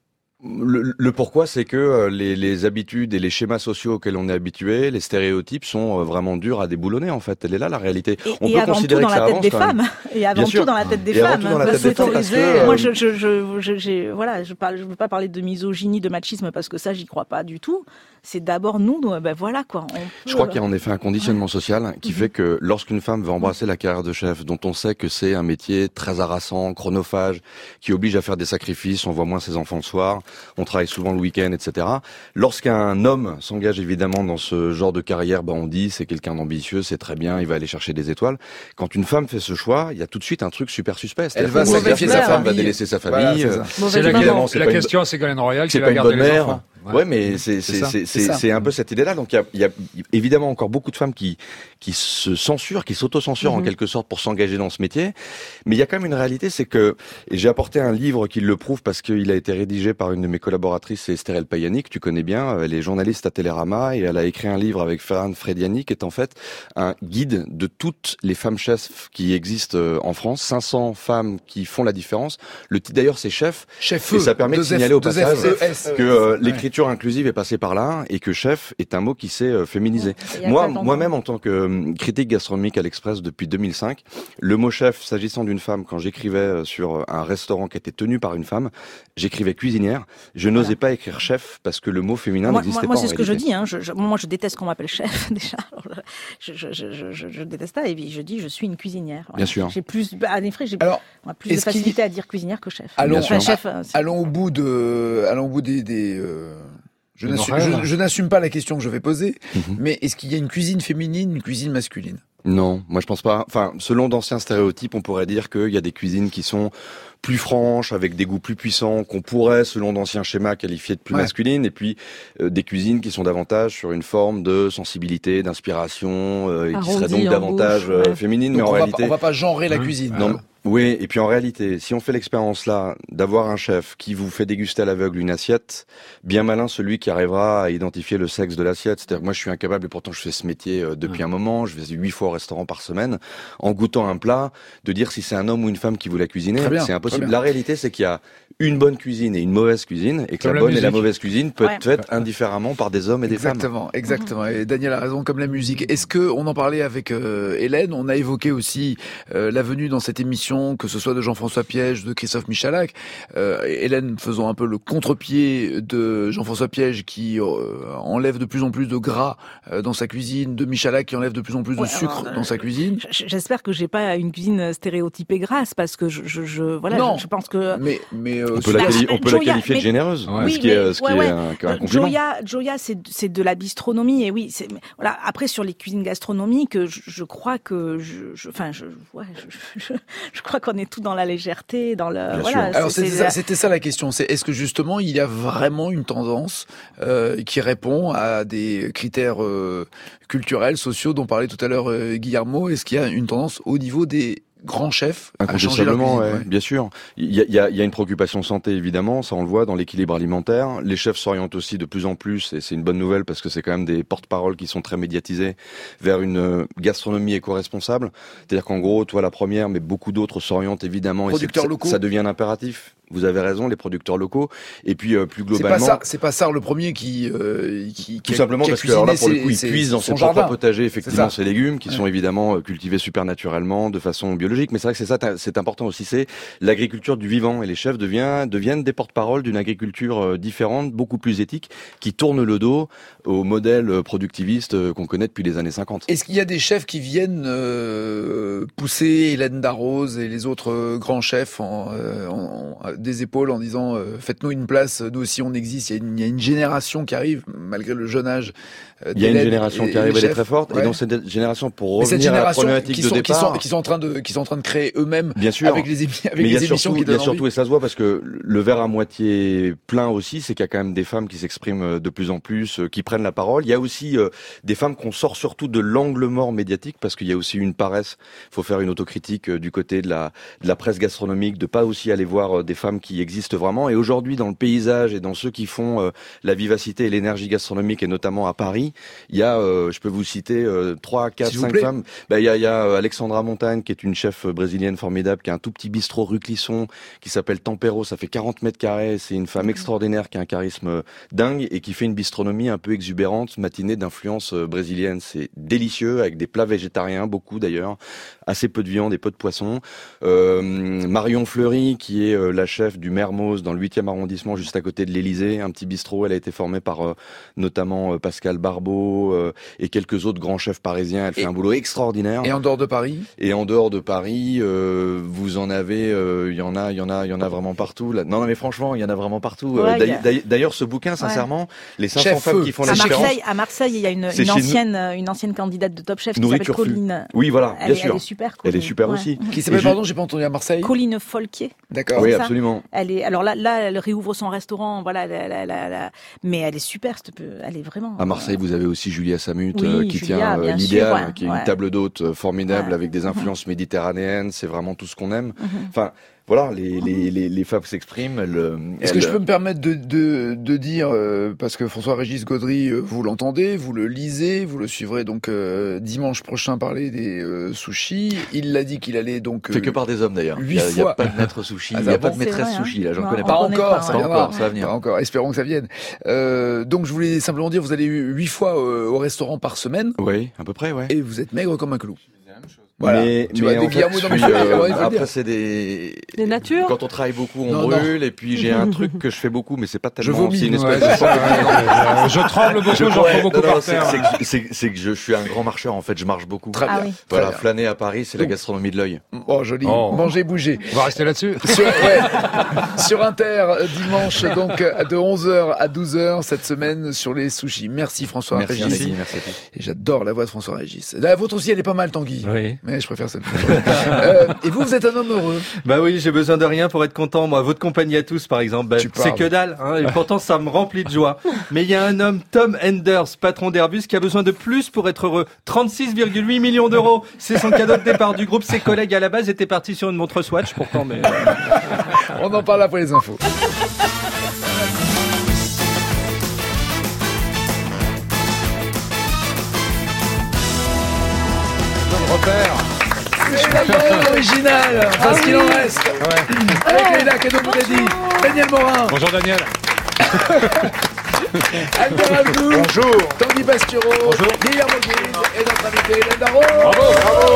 Le pourquoi, c'est que les habitudes et les schémas sociaux auxquels on est habitué, les stéréotypes sont vraiment durs à déboulonner en fait. Elle est là la réalité. On peut considérer que ça avance quand même. Et avant tout dans la tête des femmes. Moi, je veux pas parler de misogynie, de machisme parce que ça, j'y crois pas du tout. C'est d'abord nous, voilà quoi. Je crois qu'il y a en effet un conditionnement social qui fait que lorsqu'une femme veut embrasser la carrière de chef, dont on sait que c'est un métier très harassant, chronophage, qui oblige à faire des sacrifices, on voit moins ses enfants le soir, on travaille souvent le week-end, etc. Lorsqu'un homme s'engage évidemment dans ce genre de carrière, on dit c'est quelqu'un d'ambitieux, c'est très bien, il va aller chercher des étoiles. Quand une femme fait ce choix, il y a tout de suite un truc super suspect. Elle va sacrifier sa femme, va délaisser sa famille. Voilà, c'est la question à Ségolène Royal qui va garder les enfants. Ouais, mais c'est un peu cette idée-là. Donc il y a évidemment encore beaucoup de femmes qui se censurent, qui s'auto-censurent en quelque sorte pour s'engager dans ce métier. Mais il y a quand même une réalité, c'est que, et j'ai apporté un livre qui le prouve parce qu'il a été rédigé par une de mes collaboratrices, c'est Esther El Payani, que tu connais bien. Elle est journaliste à Télérama et elle a écrit un livre avec Ferhan Frediani qui est en fait un guide de toutes les femmes chefs qui existent en France. 500 femmes qui font la différence. Le titre d'ailleurs c'est chef. Et ça permet de signaler au passage que l'écriture inclusive est passée par là et que chef est un mot qui s'est féminisé. Moi-même, en tant que critique gastronomique à l'Express depuis 2005, le mot chef, s'agissant d'une femme, quand j'écrivais sur un restaurant qui était tenu par une femme, j'écrivais cuisinière. Je n'osais pas écrire chef parce que le mot féminin n'existait pas. Moi, c'est ce que je dis. Moi, je déteste qu'on m'appelle chef déjà. Je déteste ça et je dis je suis une cuisinière. Bien sûr. J'ai plus de facilité à dire cuisinière que chef. Allons au bout des je n'assume pas la question que je vais poser, mais est-ce qu'il y a une cuisine féminine, une cuisine masculine ? Non, moi je pense pas. Enfin, selon d'anciens stéréotypes, on pourrait dire qu'il y a des cuisines qui sont plus franches, avec des goûts plus puissants, qu'on pourrait, selon d'anciens schémas, qualifier de plus masculines, et puis des cuisines qui sont davantage sur une forme de sensibilité, d'inspiration, et qui seraient donc davantage féminines. Mais en réalité, on va pas genrer la cuisine. Non. Oui, et puis en réalité, si on fait l'expérience là, d'avoir un chef qui vous fait déguster à l'aveugle une assiette, bien malin celui qui arrivera à identifier le sexe de l'assiette. C'est-à-dire que moi je suis incapable, et pourtant je fais ce métier depuis un moment, je vais 8 fois au restaurant par semaine, en goûtant un plat, de dire si c'est un homme ou une femme qui vous l'a cuisiné, c'est impossible. La réalité c'est qu'il y a une bonne cuisine et une mauvaise cuisine, et que la bonne et la mauvaise cuisine peut être faite indifféremment par des hommes et des femmes. Exactement. Et Daniel a raison, comme la musique. Est-ce que on en parlait avec Hélène, on a évoqué aussi la venue dans cette émission, que ce soit de Jean-François Piège, de Christophe Michalak. Hélène faisant un peu le contre-pied de Jean-François Piège qui enlève de plus en plus de gras dans sa cuisine, de Michalak qui enlève de plus en plus de sucre dans sa cuisine. J'espère que j'ai pas une cuisine stéréotypée grasse, parce que je pense que... Mais on peut la qualifier de généreuse, ce qui est un compliment. Joya, c'est de la bistronomie, et oui, voilà. Après, sur les cuisines gastronomiques, je crois que je crois qu'on est tout dans la légèreté, dans le... Alors c'était ça la question, c'est est-ce que justement il y a vraiment une tendance qui répond à des critères culturels, sociaux dont parlait tout à l'heure Guillermo? Est-ce qu'il y a une tendance au niveau des grands chefs à changer leur cuisine? Bien sûr. Il y a une préoccupation santé, évidemment, ça on le voit dans l'équilibre alimentaire. Les chefs s'orientent aussi de plus en plus, et c'est une bonne nouvelle parce que c'est quand même des porte-paroles qui sont très médiatisés, vers une gastronomie éco-responsable. C'est-à-dire qu'en gros, toi la première, mais beaucoup d'autres s'orientent évidemment, et ça devient un impératif. Vous avez raison, les producteurs locaux. Et puis plus globalement, c'est pas ça le premier qui tout simplement parce que alors là pour le coup, il puise dans son propre potager effectivement ses légumes qui sont évidemment cultivés super naturellement, de façon biologique. Mais c'est vrai que c'est ça, c'est important aussi. C'est l'agriculture du vivant, et les chefs deviennent des porte-parole d'une agriculture différente, beaucoup plus éthique, qui tourne le dos au modèle productiviste qu'on connaît depuis les années 50. Est-ce qu'il y a des chefs qui viennent pousser Hélène Darroze et les autres grands chefs des épaules en disant faites-nous une place, nous aussi on existe. Il y a une génération qui arrive malgré le jeune âge. Il y a une génération qui arrive, elle est très forte. Ouais. Et dans cette génération, pour revenir à la problématique de départ, qui sont en train de créer eux-mêmes, bien sûr, avec les émissions qui donnent envie. Surtout, et ça se voit parce que le verre à moitié plein aussi, c'est qu'il y a quand même des femmes qui s'expriment de plus en plus, qui prennent la parole. Il y a aussi des femmes qu'on sort surtout de l'angle mort médiatique parce qu'il y a aussi une paresse. Il faut faire une autocritique du côté de la presse gastronomique, de pas aussi aller voir des femmes qui existent vraiment. Et aujourd'hui, dans le paysage et dans ceux qui font la vivacité et l'énergie gastronomique, et notamment à Paris, il y a, je peux vous citer 3, 4, 5 femmes. Il y a Alexandra Montagne, qui est une chef brésilienne formidable, qui a un tout petit bistrot rue Clisson, qui s'appelle Tempero. Ça fait 40 mètres carrés. C'est une femme extraordinaire qui a un charisme dingue et qui fait une bistronomie un peu exubérante, matinée d'influence brésilienne. C'est délicieux, avec des plats végétariens, beaucoup d'ailleurs, assez peu de viande et peu de poisson. Marion Fleury, qui est la chef du Mermoz dans le 8e arrondissement, juste à côté de l'Élysée, un petit bistrot. Elle a été formée par notamment Pascal Barbeau et quelques autres grands chefs parisiens. Elle fait un boulot extraordinaire. Et en dehors de Paris ? Et en dehors de Paris, vous en avez, il y en a vraiment partout. Là. Non, mais franchement, il y en a vraiment partout. Ouais, d'ailleurs, ce bouquin, sincèrement, les 500 femmes qui font la différence. À Marseille, il y a une ancienne candidate de Top Chef qui s'appelle Colline. Oui, voilà, bien sûr. Elle est super. Elle est super aussi. Qui s'appelle, pardon, j'ai pas entendu, à Marseille. Colline Folquier. D'accord. Oui, absolument. Alors là, elle réouvre son restaurant. Voilà, mais elle est super. Elle est vraiment. À Marseille, vous avez aussi Julia Samut qui tient l'Idéal, qui est une table d'hôte formidable avec des influences méditerranéennes. C'est vraiment tout ce qu'on aime. Enfin, voilà, les femmes s'expriment. Est-ce que je peux me permettre de dire, parce que François-Régis Gaudry, vous l'entendez, vous le lisez, vous le suivrez donc dimanche prochain parler des sushis. Il l'a dit qu'il allait donc... fait que par des hommes d'ailleurs. Il n'y a pas de maître sushi, il n'y a pas de maîtresse sushi, là, j'en connais pas. Encore, ça va venir. Pas encore, espérons que ça vienne. Donc je voulais simplement dire, vous allez 8 fois au restaurant par semaine. Oui, à peu près, ouais. Et vous êtes maigre comme un clou. Voilà. Mais après c'est des natures. Quand on travaille beaucoup, on brûle. Et puis j'ai un truc que je fais beaucoup, mais c'est pas tellement. Je vomis. C'est une espèce de... Je tremble beaucoup, j'en prends beaucoup par terre. C'est que je suis un grand marcheur. En fait, je marche beaucoup. Très bien. Voilà, flâner à Paris, c'est la gastronomie de l'œil. Oh joli. Manger, bouger. On va rester là-dessus. Sur Inter, dimanche donc de 11h à 12h cette semaine sur les sushis. Merci François. Merci. Et j'adore la voix de François Régis. La vôtre aussi, elle est pas mal, Tanguy. Oui. Mais je préfère cette. Et vous êtes un homme heureux. Bah oui, j'ai besoin de rien pour être content. Moi, votre compagnie à tous, par exemple, c'est que dalle. Et pourtant, ça me remplit de joie. Mais il y a un homme, Tom Enders, patron d'Airbus, qui a besoin de plus pour être heureux. 36,8 millions d'euros. C'est son cadeau de départ du groupe. Ses collègues à la base étaient partis sur une montre Swatch, pourtant. Mais on en parle après les infos. Repère. C'est la bande originale, parce qu'il en reste. Ouais. Avec Léna Cadeau-Bouredi, Daniel Morin. Bonjour Daniel. Albert Algou. Bonjour. Tanguy Bastureau. Bonjour. Guillermo Guise et notre invité Hélène Darro. Bravo.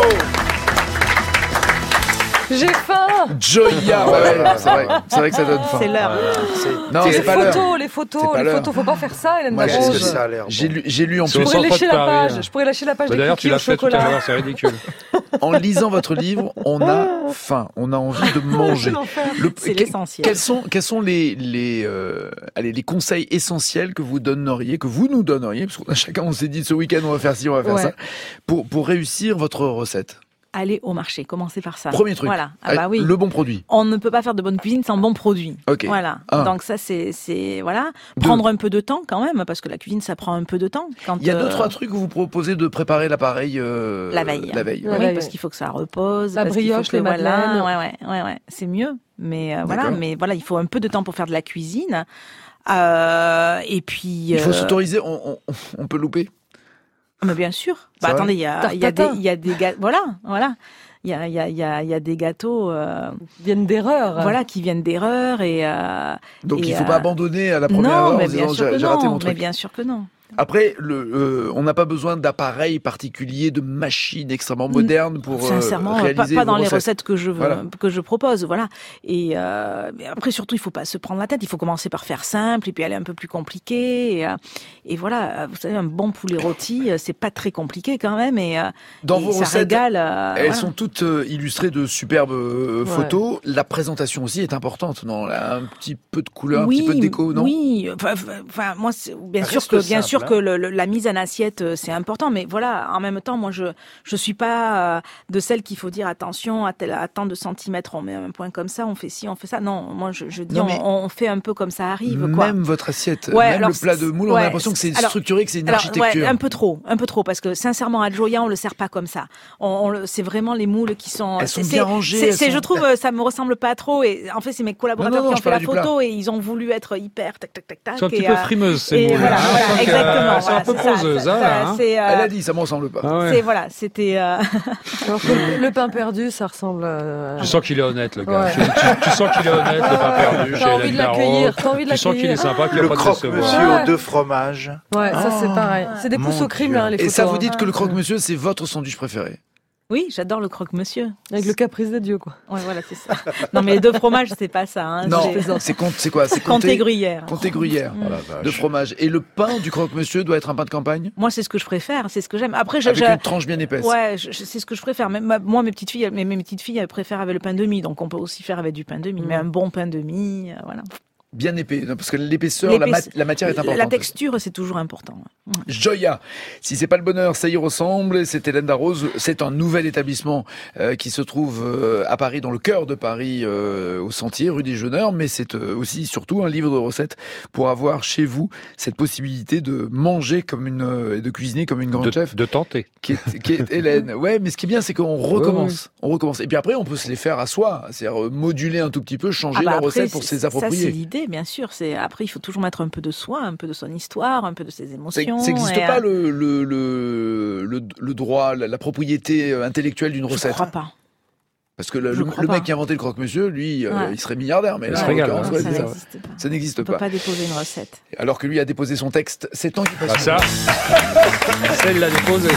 J'ai faim. Joya, c'est vrai que ça donne faim. C'est l'heure. Non, c'est pas l'heure. Les photos, faut pas faire ça, Hélène Darro. Qu'est-ce que ça a l'air bon. J'ai lu en Je plus. pourrais lâcher la page des d'ailleurs, tu cookies au l'as fait tout à chocolat. l'heure, c'est ridicule. En lisant votre livre, on a faim, on a envie de manger. C'est l'essentiel. Quels sont les conseils essentiels que vous donneriez, que vous nous donneriez, parce qu'on a chacun, on s'est dit ce week-end on va faire ci, on va faire ça, pour réussir votre recette? Aller au marché, commencez par ça. Premier truc. Voilà. Oui. Le bon produit. On ne peut pas faire de bonne cuisine sans bon produit. Okay. Voilà. Donc ça c'est voilà. Prendre un peu de temps quand même, parce que la cuisine ça prend un peu de temps. Il y a 2-3 trucs que vous proposez de préparer l'appareil la veille. Oui, parce qu'il faut que ça repose. La brioche, les madeleines. Ouais, c'est mieux. Mais voilà, il faut un peu de temps pour faire de la cuisine. Et puis. Il faut s'autoriser. On peut louper. Mais bien sûr. Attendez, il y a des gâteaux. Voilà. Il y a des gâteaux viennent d'erreurs. Voilà, qui viennent d'erreurs donc il faut pas abandonner à la première heure en disant j'ai raté mon truc. Mais bien sûr que non. Après, on n'a pas besoin d'appareils particuliers, de machines extrêmement modernes pour réaliser pas dans les recettes que je propose, voilà. Et après, surtout, il faut pas se prendre la tête. Il faut commencer par faire simple et puis aller un peu plus compliqué. Et voilà, vous savez, un bon poulet rôti, c'est pas très compliqué quand même. Et dans vos recettes, elles sont toutes illustrées de superbes photos. La présentation aussi est importante, non? Un petit peu de couleur, un petit peu de déco, non? Oui. Enfin, moi, bien sûr que la mise en assiette, c'est important, mais voilà, en même temps, moi, je suis pas de celle qu'il faut dire attention à tant de centimètres, on met un point comme ça, on fait ci, on fait ça. Non, moi, je dis, on fait un peu comme ça arrive, quoi. Même votre assiette, même le plat de moule, on a l'impression que c'est structuré, que c'est une architecture. Ouais, un peu trop, parce que sincèrement, à Joya, on le sert pas comme ça. C'est vraiment les moules qui sont. Elles sont bien rangées. Je trouve, ça me ressemble pas trop. Et en fait, c'est mes collaborateurs qui ont fait la photo et ils ont voulu être hyper tac. C'est un petit peu frimeuse, ces moules. Voilà, exactement. C'est un peu poseuse, Elle a dit, ça me ressemble pas. C'était. Le pain perdu, ça ressemble. Tu sens qu'il est honnête, le gars. Tu sens qu'il est honnête, le pain perdu. T'as envie de l'accueillir. Tu sens qu'il est sympa, qu'il le a pas de croque-monsieur aux 2 fromages. Ouais, ça c'est pareil. C'est des pouces au crime, là, les photos. Et ça, vous dites que le croque-monsieur, c'est votre sandwich préféré? Oui, j'adore le croque-monsieur. Avec le caprice de Dieu, quoi. Ouais, voilà, c'est ça. Non, mais les 2 fromages, c'est pas ça. Hein. Non, c'est quoi? C'est Comté Gruyère. Comté Gruyère, de fromage. Et le pain du croque-monsieur doit être un pain de campagne? Moi, c'est ce que je préfère, c'est ce que j'aime. Après, avec une tranche bien épaisse. Ouais, c'est ce que je préfère. Même moi, mes petites filles, elles préfèrent avec le pain de mie, donc on peut aussi faire avec du pain de mie. Mais un bon pain de mie, voilà. Bien épais, parce que l'épaisseur, la matière est importante. La texture, c'est toujours important. Joya, si c'est pas le bonheur, ça y ressemble. C'est Hélène Darroze. C'est un nouvel établissement qui se trouve à Paris, dans le cœur de Paris, au Sentier, rue des Jeuneurs. Mais c'est aussi, surtout, un livre de recettes pour avoir chez vous cette possibilité de manger et de cuisiner comme une grande chef. De tenter. Qui est Hélène. Ouais, mais ce qui est bien, c'est qu'on recommence. On recommence. Et puis après, on peut se les faire à soi. C'est-à-dire moduler un tout petit peu, changer la recette pour se les approprier. Ça, c'est l'idée. Bien sûr, après il faut toujours mettre un peu de soi, un peu de son histoire, un peu de ses émotions. Ça n'existe pas le droit, la propriété intellectuelle d'une recette. Je crois pas. Parce que le mec qui a inventé le croque-monsieur, lui, il serait milliardaire, mais là, ça n'existe pas. On peut pas déposer une recette. Alors que lui a déposé son texte, c'est Tanguy Passion. Ça, celle l'a déposé.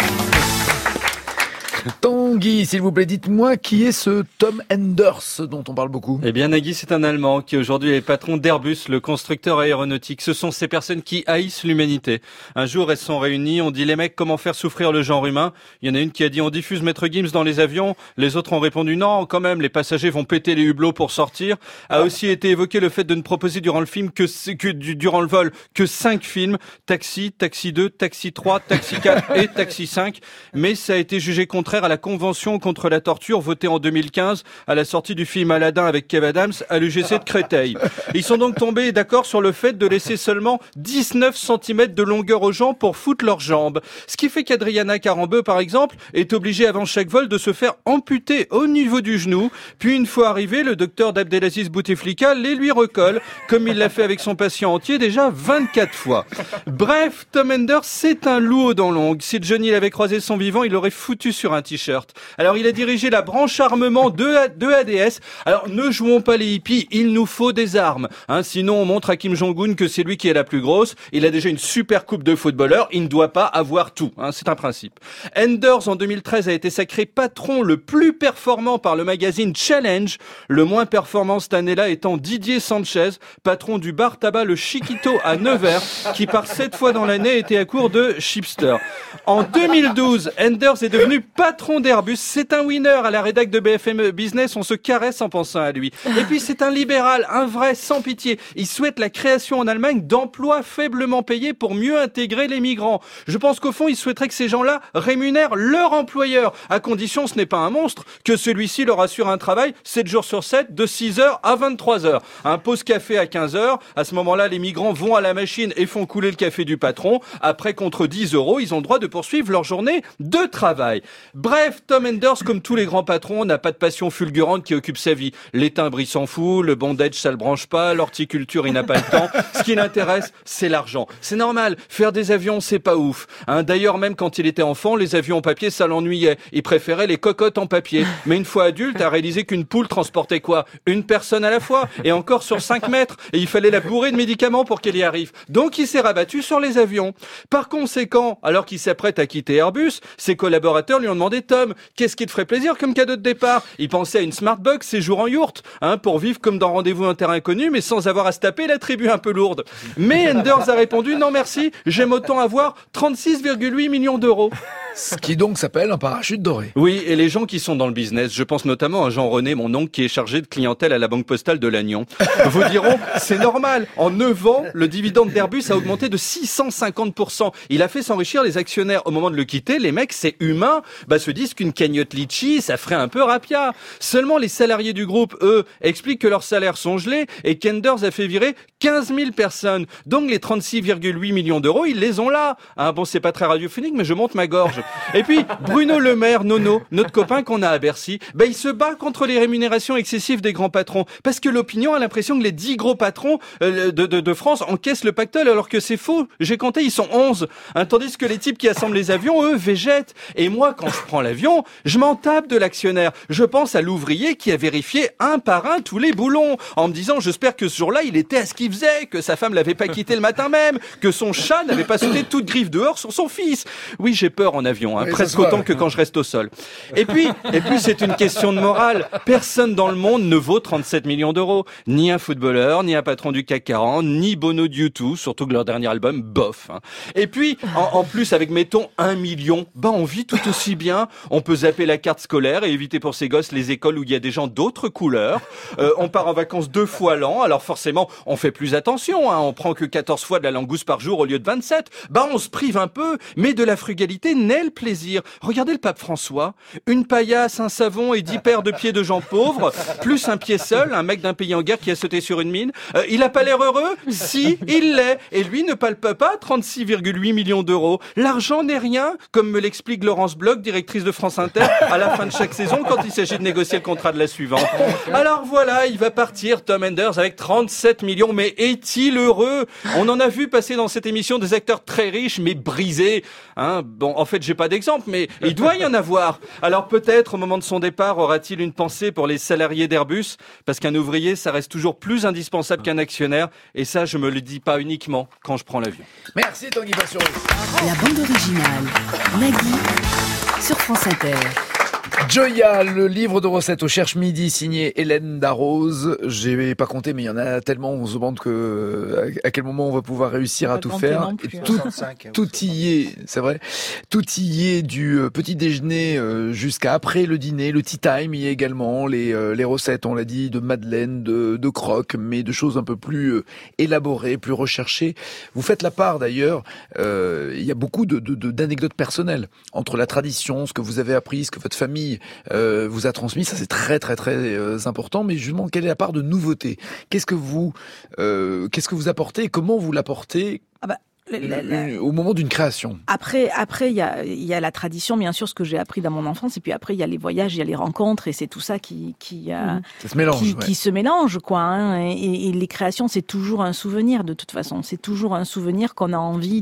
Tanguy, s'il vous plaît, dites-moi qui est ce Tom Enders dont on parle beaucoup? Eh bien, Nagui, c'est un Allemand qui aujourd'hui est patron d'Airbus, le constructeur aéronautique. Ce sont ces personnes qui haïssent l'humanité. Un jour, elles sont réunies, on dit les mecs, comment faire souffrir le genre humain? Il y en a une qui a dit on diffuse Maître Gims dans les avions. Les autres ont répondu non, quand même, les passagers vont péter les hublots pour sortir. A aussi été évoqué le fait de ne proposer durant le film durant le vol que 5 films. Taxi, Taxi 2, Taxi 3, Taxi 4 et Taxi 5. Mais ça a été jugé contraire à la Convention contre la torture votée en 2015 à la sortie du film Aladdin avec Kev Adams à l'UGC de Créteil. Ils sont donc tombés d'accord sur le fait de laisser seulement 19 cm de longueur aux gens pour foutre leurs jambes. Ce qui fait qu'Adriana Carambeu, par exemple, est obligée avant chaque vol de se faire amputer au niveau du genou. Puis une fois arrivé, le docteur d'Abdelaziz Bouteflika les lui recolle, comme il l'a fait avec son patient entier déjà 24 fois. Bref, Tom Enders, c'est un loup aux dents longues. Si Johnny l'avait croisé son vivant, il l'aurait foutu sur un t-shirt. Alors il a dirigé la branche armement de ADS. Alors ne jouons pas les hippies, il nous faut des armes. Sinon on montre à Kim Jong-un que c'est lui qui est la plus grosse. Il a déjà une super coupe de footballeur, il ne doit pas avoir tout. C'est un principe. Enders en 2013 a été sacré patron le plus performant par le magazine Challenge. Le moins performant cette année-là étant Didier Sanchez, patron du bar tabac Le Chiquito à Nevers, qui par 7 fois dans l'année était à court de chipster. En 2012, Enders est devenu patron d'Airbus. C'est un winner à la rédac de BFM Business. On se caresse en pensant à lui. Et puis c'est un libéral, un vrai sans pitié. Il souhaite la création en Allemagne d'emplois faiblement payés pour mieux intégrer les migrants. Je pense qu'au fond, il souhaiterait que ces gens-là rémunèrent leur employeur, à condition, ce n'est pas un monstre, que celui-ci leur assure un travail 7 jours sur 7, de 6h à 23h. Un pause café à 15h. À ce moment-là, les migrants vont à la machine et font couler le café du patron. Après, contre 10 €, ils ont le droit de poursuivre leur journée de travail. Bref, Tom Enders, comme tous les grands patrons, n'a pas de passion fulgurante qui occupe sa vie. Les timbres, il s'en fout, le bondage, ça le branche pas, l'horticulture, il n'a pas le temps. Ce qui l'intéresse, c'est l'argent. C'est normal, faire des avions, c'est pas ouf. D'ailleurs, même quand il était enfant, les avions en papier, ça l'ennuyait. Il préférait les cocottes en papier. Mais une fois adulte, a réalisé qu'une poule transportait quoi ? Une personne à la fois, et encore sur 5 mètres. Et il fallait la bourrer de médicaments pour qu'elle y arrive. Donc il s'est rabattu sur les avions. Par conséquent, alors qu'il s'apprête à quitter Airbus, ses collaborateurs lui ont demandé: Tom, qu'est-ce qui te ferait plaisir comme cadeau de départ ? Il pensait à une Smartbox, séjour en yourte, pour vivre comme dans Rendez-vous un terrain inconnu, mais sans avoir à se taper la tribu un peu lourde. Mais Enders a répondu: non merci, j'aime autant avoir 36,8 millions d'euros. Ce qui donc s'appelle un parachute doré. Oui, et les gens qui sont dans le business, je pense notamment à Jean-René, mon oncle, qui est chargé de clientèle à la Banque Postale de Lannion, vous diront, c'est normal. En 9 ans, le dividende d'Airbus a augmenté de 650%. Il a fait s'enrichir les actionnaires. Au moment de le quitter, les mecs, c'est humain, se disent qu'une cagnotte litchi, ça ferait un peu rapia. Seulement, les salariés du groupe, eux, expliquent que leurs salaires sont gelés et qu'Enders a fait virer 15 000 personnes. Donc, les 36,8 millions d'euros, ils les ont là. Bon, c'est pas très radiophonique, mais je monte ma gorge. Et puis, Bruno Le Maire, Nono, notre copain qu'on a à Bercy, il se bat contre les rémunérations excessives des grands patrons. Parce que l'opinion a l'impression que les 10 gros patrons de France encaissent le pactole, alors que c'est faux. J'ai compté, ils sont 11. Tandis que les types qui assemblent les avions, eux, végètent. Et moi, quand je prends l'avion, je m'en tape de l'actionnaire. Je pense à l'ouvrier qui a vérifié un par un tous les boulons, en me disant, j'espère que ce jour-là, il était à ce qu'il faisait, que sa femme l'avait pas quitté le matin même, que son chat n'avait pas sauté toute griffe dehors sur son fils. Oui, j'ai peur en avion, oui, presque autant que quand je reste au sol. Et puis, c'est une question de morale. Personne dans le monde ne vaut 37 millions d'euros. Ni un footballeur, ni un patron du CAC 40, ni Bono du U2, surtout que leur dernier album, bof. Et puis, en plus, avec, mettons, 1 million, on vit tout aussi bien. On peut zapper la carte scolaire et éviter pour ses gosses les écoles où il y a des gens d'autres couleurs. On part en vacances 2 fois l'an, alors forcément, on fait plus attention. On prend que 14 fois de la langouste par jour au lieu de 27. On se prive un peu, mais de la frugalité naît le plaisir. Regardez le pape François. Une paillasse, un savon et 10 paires de pieds de gens pauvres, plus un pied seul, un mec d'un pays en guerre qui a sauté sur une mine. Il a pas l'air heureux? Si, il l'est. Et lui ne palpe pas 36,8 millions d'euros. L'argent n'est rien, comme me l'explique Laurence Bloch, directrice de France Inter, à la fin de chaque saison quand il s'agit de négocier le contrat de la suivante. Alors voilà, il va partir, Tom Enders, avec 37 millions. Mais est-il heureux? On en a vu passer dans cette émission des acteurs très riches, mais brisés. En fait, j'ai pas d'exemple, mais il doit y en avoir. Alors peut-être, au moment de son départ, aura-t-il une pensée pour les salariés d'Airbus? Parce qu'un ouvrier, ça reste toujours plus indispensable qu'un actionnaire. Et ça, je me le dis pas uniquement quand je prends l'avion. Merci Tanguy Passion. La bande originale, Nagui, sur France Inter. Joya, le livre de recettes au Cherche Midi signé Hélène Darroze. J'ai pas compté, mais il y en a tellement, on se demande à quel moment on va pouvoir réussir à tout faire. Tout y est, c'est vrai. Tout y est du petit déjeuner jusqu'à après le dîner, le tea time. Il y a également les recettes, on l'a dit, de madeleine, de croques, mais de choses un peu plus élaborées, plus recherchées. Vous faites la part d'ailleurs. Il y a beaucoup d'anecdotes personnelles entre la tradition, ce que vous avez appris, ce que votre famille vous a transmis, ça c'est très très très important, mais justement quelle est la part de nouveauté? Qu'est-ce que vous apportez et comment vous l'apportez au moment d'une création? Après, il y a la tradition, bien sûr, ce que j'ai appris dans mon enfance, et puis après il y a les voyages, il y a les rencontres, et c'est tout ça qui se mélange, qui se mélange, quoi. Et les créations, c'est toujours un souvenir de toute façon. C'est toujours un souvenir qu'on a envie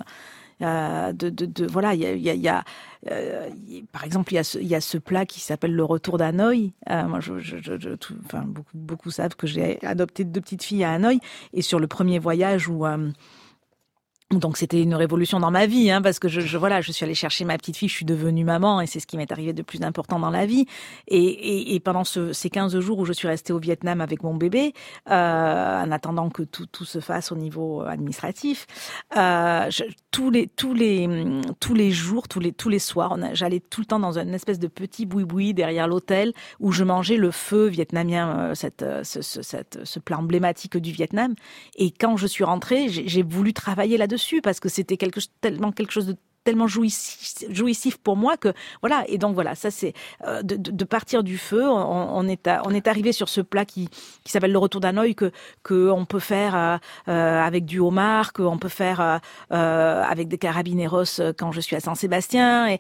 voilà, il y a par exemple, il y a ce plat qui s'appelle le retour d'Hanoï. Moi, beaucoup savent que j'ai adopté 2 petites filles à Hanoï, et sur le premier voyage où donc c'était une révolution dans ma vie, parce que je suis allée chercher ma petite fille, je suis devenue maman, et c'est ce qui m'est arrivé de plus important dans la vie. Et pendant ces 15 jours où je suis restée au Vietnam avec mon bébé, en attendant que tout se fasse au niveau administratif, tous les jours, tous les soirs, j'allais tout le temps dans une espèce de petit boui-boui derrière l'hôtel où je mangeais le pho vietnamien, ce plat emblématique du Vietnam. Et quand je suis rentrée, j'ai voulu travailler là-dessus parce que c'était tellement quelque chose de tellement jouissif pour moi que voilà. Et donc voilà, ça c'est de partir du feu. On est arrivé sur ce plat qui s'appelle le retour d'Hanoï que on peut faire avec du homard, qu'on peut faire avec des carabineros quand je suis à Saint-Sébastien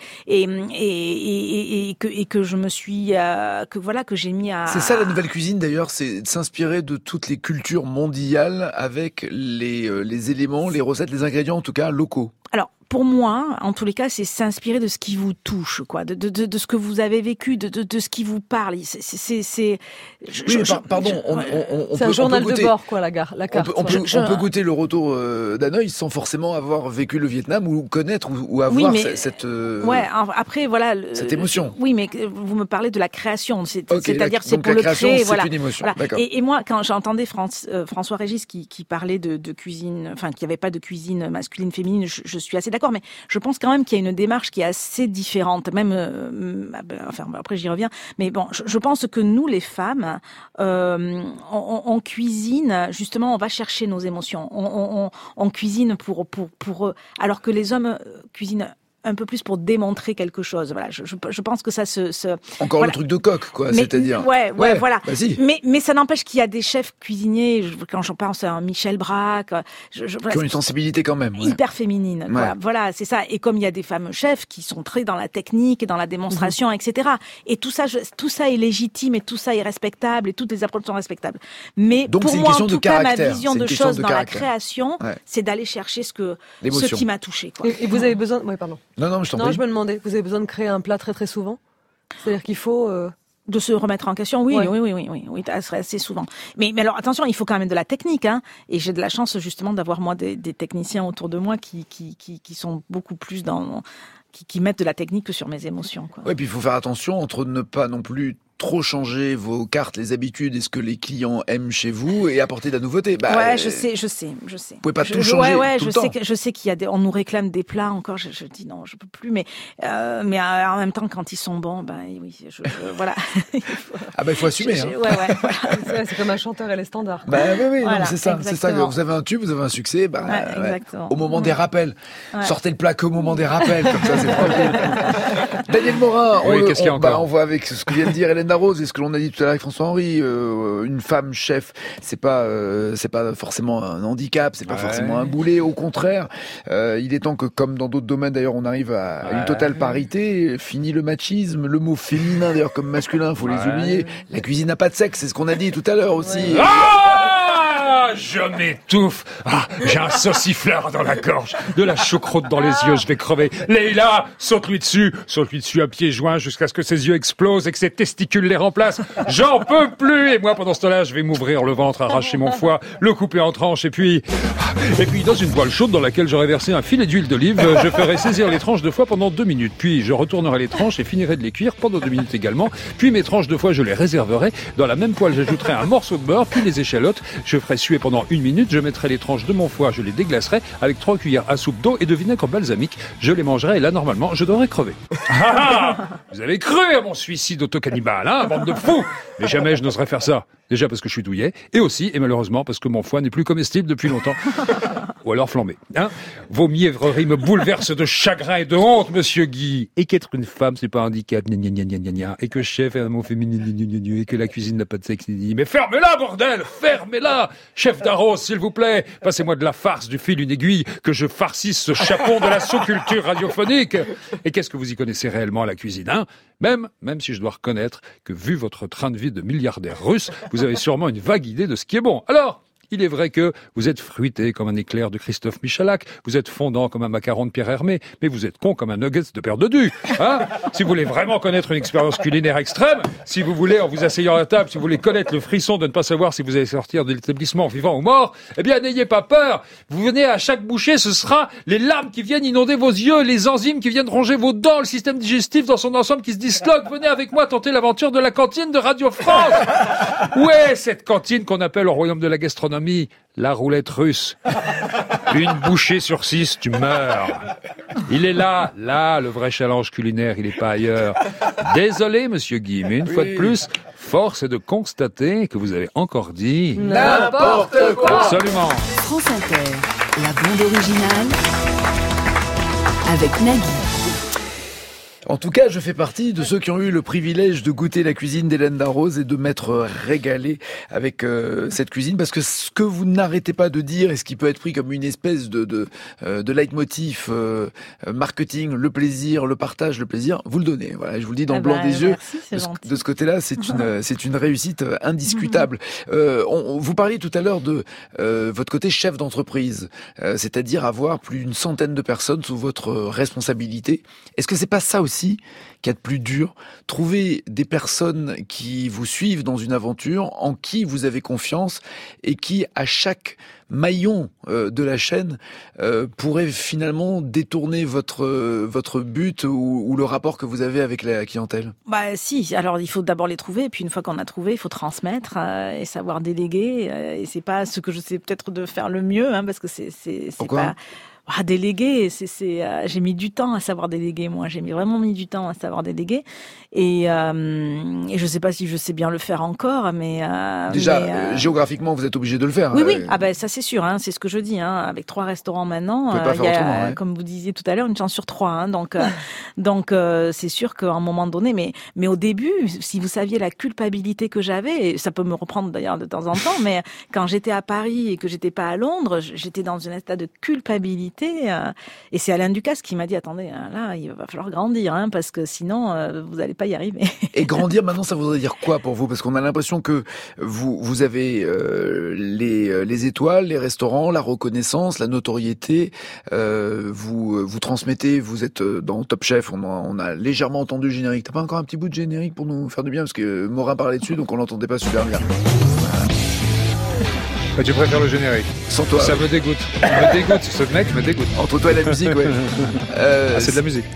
et que je me suis que j'ai mis à. C'est ça la nouvelle cuisine d'ailleurs, c'est de s'inspirer de toutes les cultures mondiales avec les éléments, les recettes, les ingrédients en tout cas locaux. Alors, pour moi, en tous les cas, c'est s'inspirer de ce qui vous touche, quoi, de ce que vous avez vécu, de ce qui vous parle. Pardon, c'est un journal de bord, quoi, la carte. On peut goûter le retour d'Hanoï sans forcément avoir vécu le Vietnam ou connaître ou avoir cette. Ouais, après voilà. Cette émotion. Oui, mais vous me parlez de la création, c'est-à-dire c'est pour le créer, voilà. C'est une émotion. Voilà. Et moi, quand j'entendais François Régis qui parlait de cuisine, enfin, qu'il n'y avait pas de cuisine masculine, féminine, je suis assez d'accord, mais je pense quand même qu'il y a une démarche qui est assez différente, même, enfin, après j'y reviens, mais bon, je pense que nous, les femmes, on cuisine, justement, on va chercher nos émotions, on cuisine pour alors que les hommes cuisinent un peu plus pour démontrer quelque chose. Voilà, je pense que ça Encore voilà. le truc de coq, quoi, c'est-à-dire. Ouais, voilà. Vas-y. Mais ça n'empêche qu'il y a des chefs cuisiniers, quand je pense à Michel Braque, qui ont une sensibilité quand même. Hyper féminine. Ouais. Voilà, c'est ça. Et comme il y a des femmes chefs qui sont très dans la technique et dans la démonstration, etc. Et tout ça est légitime et tout ça est respectable et toutes les approches sont respectables. Mais donc, pour moi, en tout cas, ma vision de choses dans la création, ouais, c'est d'aller chercher ce qui m'a touché. Quoi. Et vous avez besoin... Oui, pardon. Non, je t'en prie. Je me demandais, vous avez besoin de créer un plat très très souvent ? C'est-à-dire qu'il faut... De se remettre en question, oui, assez souvent. Mais alors attention, il faut quand même de la technique, hein. Et j'ai de la chance justement d'avoir moi des techniciens autour de moi qui sont beaucoup plus qui mettent de la technique que sur mes émotions, quoi. Ouais, puis il faut faire attention entre ne pas non plus trop changer vos cartes, les habitudes et ce que les clients aiment chez vous et apporter de la nouveauté. Ouais, je sais. Vous pouvez pas tout changer tout le temps. Je sais qu'il y a on nous réclame des plats encore. Je dis non, je peux plus. Mais en même temps, quand ils sont bons, oui, voilà. Il faut assumer. Voilà. C'est comme un chanteur et les standards. Oui, voilà, non, c'est ça. Exactement. C'est ça. Vous avez un tube, vous avez un succès. Exactement. Au moment des rappels. Sortez le plat qu'au moment des rappels. Comme ça, c'est tranquille. Daniel Morin, qu'est-ce qu'il y a encore ? On voit avec ce que vient de dire Hélène Darroze et ce que l'on a dit tout à l'heure avec François-Henri, une femme chef, c'est pas forcément un handicap, c'est pas forcément un boulet, au contraire. Il est temps que, comme dans d'autres domaines d'ailleurs, on arrive à une totale parité. Fini le machisme, le mot féminin d'ailleurs comme masculin, faut les oublier. La cuisine n'a pas de sexe, c'est ce qu'on a dit tout à l'heure aussi. Je m'étouffe. J'ai un saucifleur dans la gorge, de la choucroute dans les yeux, je vais crever. Leïla, saute-lui dessus à pieds joints jusqu'à ce que ses yeux explosent et que ses testicules les remplacent. J'en peux plus. Et moi, pendant ce temps-là, je vais m'ouvrir le ventre, arracher mon foie, le couper en tranches et puis dans une poêle chaude dans laquelle j'aurai versé un filet d'huile d'olive, je ferai saisir les tranches de foie pendant 2 minutes. Puis je retournerai les tranches et finirai de les cuire pendant 2 minutes également. Puis mes tranches de foie, je les réserverai. Dans la même poêle, j'ajouterai un morceau de beurre, puis les échalotes. Je ferai suer pendant 1 minute, je mettrai les tranches de mon foie, je les déglacerai avec 3 cuillères à soupe d'eau et de vinaigre balsamique. Je les mangerai et là, normalement, je devrais crever. Vous avez cru à mon suicide autocannibale, hein, bande de fous! Mais jamais je n'oserais faire ça. Déjà parce que je suis douillet, et aussi, et malheureusement, parce que mon foie n'est plus comestible depuis longtemps. Ou alors flambé. Hein, vos mièvreries me bouleversent de chagrin et de honte, monsieur Guy. Et qu'être une femme, c'est pas un handicap, et que chef est un mot féminin, et que la cuisine n'a pas de sexe. Mais fermez-la, bordel! Fermez-la! Chef Darroze, s'il vous plaît, passez-moi de la farce, du fil, une aiguille, que je farcisse ce chapon de la sous-culture radiophonique. Et qu'est-ce que vous y connaissez réellement à la cuisine, hein? Même si je dois reconnaître que, vu votre train de vie de milliardaire russe, vous avez sûrement une vague idée de ce qui est bon. Alors, il est vrai que vous êtes fruité comme un éclair de Christophe Michalak, vous êtes fondant comme un macaron de Pierre Hermé, mais vous êtes con comme un nuggets de Père Dodu. Hein? Si vous voulez vraiment connaître une expérience culinaire extrême, si vous voulez, en vous asseyant à la table, si vous voulez connaître le frisson de ne pas savoir si vous allez sortir de l'établissement vivant ou mort, eh bien, n'ayez pas peur. Vous venez à chaque bouchée, ce sera les larmes qui viennent inonder vos yeux, les enzymes qui viennent ronger vos dents, le système digestif dans son ensemble qui se disloque. Venez avec moi tenter l'aventure de la cantine de Radio France. Ouais, cette cantine qu'on appelle au royaume de la gastronomie la roulette russe. Une bouchée sur 6, tu meurs. Il est là, le vrai challenge culinaire, il est pas ailleurs. Désolé, monsieur Guy, mais une fois de plus, force est de constater que vous avez encore dit... n'importe quoi. Absolument. France Inter, la bande originale... avec Nagui. En tout cas, je fais partie de ceux qui ont eu le privilège de goûter la cuisine d'Hélène Darroze et de m'être régalé avec cette cuisine, parce que ce que vous n'arrêtez pas de dire et ce qui peut être pris comme une espèce de leitmotiv marketing, le plaisir, le partage, le plaisir, vous le donnez. Voilà, je vous le dis dans le blanc des yeux. Merci, de ce côté-là, c'est une réussite indiscutable. Vous parliez tout à l'heure de votre côté chef d'entreprise, c'est-à-dire avoir plus d'une centaine de personnes sous votre responsabilité. Est-ce que c'est pas ça aussi qu'il y a de plus dur, trouver des personnes qui vous suivent dans une aventure, en qui vous avez confiance et qui, à chaque maillon de la chaîne, pourrait finalement détourner votre but ou le rapport que vous avez avec la clientèle? Si, alors il faut d'abord les trouver, et puis une fois qu'on a trouvé, il faut transmettre et savoir déléguer. Et c'est pas ce que je sais peut-être de faire le mieux, parce que c'est pas... déléguer, j'ai mis du temps à savoir déléguer, moi. J'ai vraiment mis du temps à savoir déléguer. Et je sais pas si je sais bien le faire encore, mais... géographiquement, vous êtes obligé de le faire. Oui. Ça c'est sûr, c'est ce que je dis. Avec 3 restaurants maintenant, il y a, comme vous disiez tout à l'heure, une chance sur 3. Donc c'est sûr qu'à un moment donné, mais au début, si vous saviez la culpabilité que j'avais, et ça peut me reprendre d'ailleurs de temps en temps, mais quand j'étais à Paris et que j'étais pas à Londres, j'étais dans un état de culpabilité. Et c'est Alain Ducasse qui m'a dit, attendez, là, il va falloir grandir, parce que sinon, vous n'allez pas y arriver. Et grandir, maintenant, ça voudrait dire quoi pour vous? Parce qu'on a l'impression que vous avez les étoiles, les restaurants, la reconnaissance, la notoriété. Vous transmettez, vous êtes dans Top Chef, on a légèrement entendu le générique. T'as pas encore un petit bout de générique pour nous faire du bien? Parce que Morin parlait dessus, donc on l'entendait pas super bien. Tu préfères le générique? Sans toi. Ça me dégoûte. Ce mec me dégoûte. Entre toi et la musique, ouais. C'est de la musique.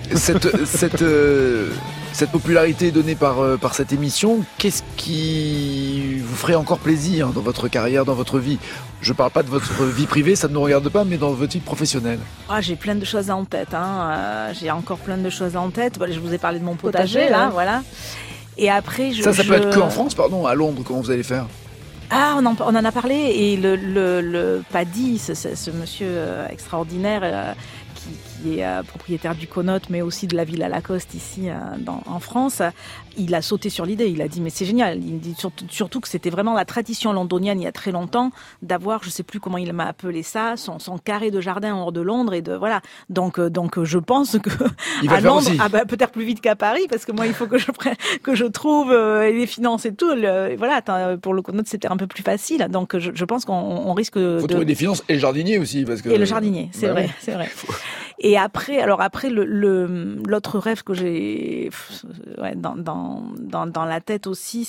Cette popularité donnée par cette émission, qu'est-ce qui vous ferait encore plaisir dans votre carrière, dans votre vie? Je parle pas de votre vie privée, ça ne nous regarde pas, mais dans votre vie professionnelle. J'ai plein de choses en tête. J'ai encore plein de choses en tête. Je vous ai parlé de mon potager, là, voilà. Et après, ça peut être que en France, pardon, à Londres, comment vous allez faire? On en a parlé, et le Paddy, ce monsieur extraordinaire qui est propriétaire du Connaught, mais aussi de la Villa Lacoste ici en France, il a sauté sur l'idée. Il a dit mais c'est génial. Il dit surtout que c'était vraiment la tradition londonienne il y a très longtemps d'avoir, je sais plus comment il m'a appelé ça, son carré de jardin hors de Londres et de voilà. Donc je pense que à Londres, peut-être plus vite qu'à Paris, parce que moi il faut que je trouve les finances et tout. Pour le Connaught c'était un peu plus facile. Donc je pense qu'on risque de trouver des finances et le jardinier aussi, parce que et le jardinier, c'est vrai. Et après l'autre rêve que j'ai dans la tête aussi,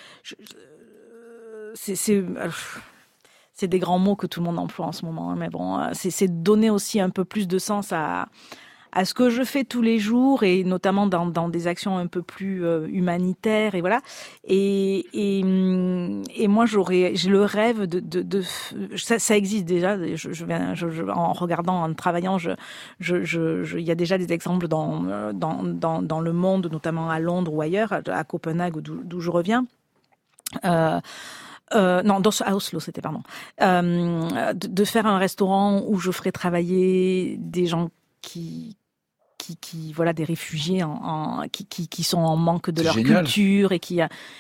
c'est des grands mots que tout le monde emploie en ce moment, mais bon, c'est donner aussi un peu plus de sens à ce que je fais tous les jours, et notamment dans des actions un peu plus humanitaires, et voilà. Et moi j'ai le rêve de ça existe déjà. En regardant, en travaillant, il y a déjà des exemples dans le monde, notamment à Londres ou ailleurs, à Copenhague d'où je reviens. À Oslo, c'était de faire un restaurant où je ferais travailler des gens qui des réfugiés qui sont en manque de leur culture, et qui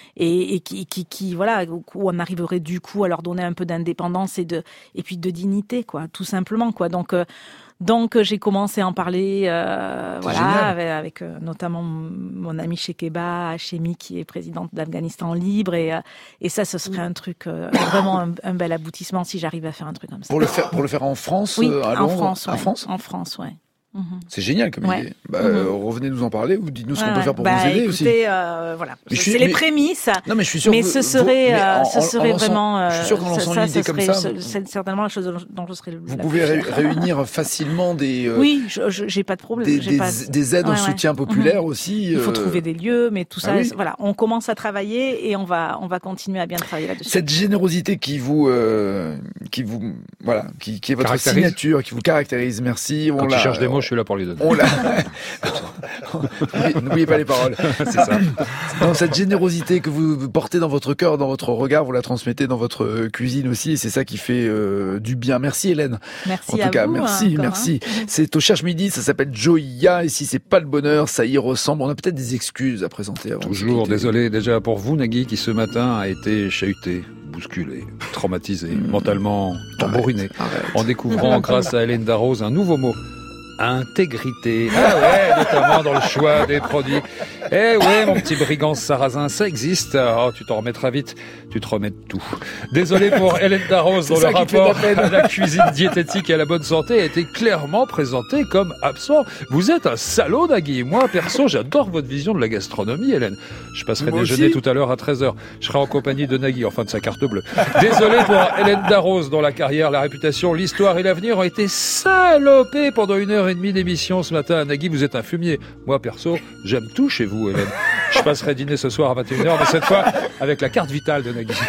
où on arriverait du coup à leur donner un peu d'indépendance et puis de dignité, quoi, tout simplement, quoi. Donc j'ai commencé à en parler avec notamment mon ami Shekeba Hachemi, qui est présidente d'Afghanistan Libre, et ça ce serait un truc vraiment un bel aboutissement si j'arrive à faire un truc comme ça. Pour le faire en France, à Londres, en France, ouais. C'est génial comme idée. Revenez nous en parler, ou dites-nous ce qu'on peut faire pour vous aider aussi. C'est les prémices. Non, mais je suis sûr. Mais ce serait vraiment. Je suis sûr qu'en lançant une idée comme ça, c'est certainement la chose dont je serais. Vous pouvez réunir facilement des. Oui, j'ai pas de problème. Des aides en soutien populaire aussi. Il faut trouver des lieux, mais tout ça, voilà, on commence à travailler et on va continuer à bien travailler là-dessus. Cette générosité qui est votre signature, qui vous caractérise. Merci. Quand tu cherches des mots, je suis là pour les donner. N'oubliez pas les paroles. C'est ça. Non, cette générosité que vous portez dans votre cœur, dans votre regard, vous la transmettez dans votre cuisine aussi, et c'est ça qui fait du bien. Merci Hélène. Merci en tout à cas, vous. Merci. C'est au Cherche Midi, ça s'appelle Joya, et si c'est pas le bonheur, ça y ressemble. On a peut-être des excuses à présenter. Toujours désolé déjà pour vous, Nagui, qui ce matin a été chahuté, bousculé, traumatisé, mentalement tambouriné, en découvrant grâce à Hélène Darroze un nouveau mot. Intégrité. Ah ouais, notamment dans le choix des produits. Eh ouais, mon petit brigand sarrasin, ça existe. Oh, tu t'en remettras vite. Tu te remets de tout. Désolé pour Hélène Darroze, dont le rapport à la cuisine diététique et à la bonne santé a été clairement présenté comme absent. Vous êtes un salaud, Nagui. Moi, perso, j'adore votre vision de la gastronomie, Hélène. Je passerai déjeuner tout à l'heure à 13h. Je serai en compagnie de Nagui, enfin de sa carte bleue. Désolé pour Hélène Darroze, dont la carrière, la réputation, l'histoire et l'avenir ont été salopés pendant 1h30 d'émission ce matin. Nagui, vous êtes un fumier. Moi, perso, j'aime tout chez vous, Hélène. Je passerai dîner ce soir à 21h, mais cette fois avec la carte vitale de Nagui.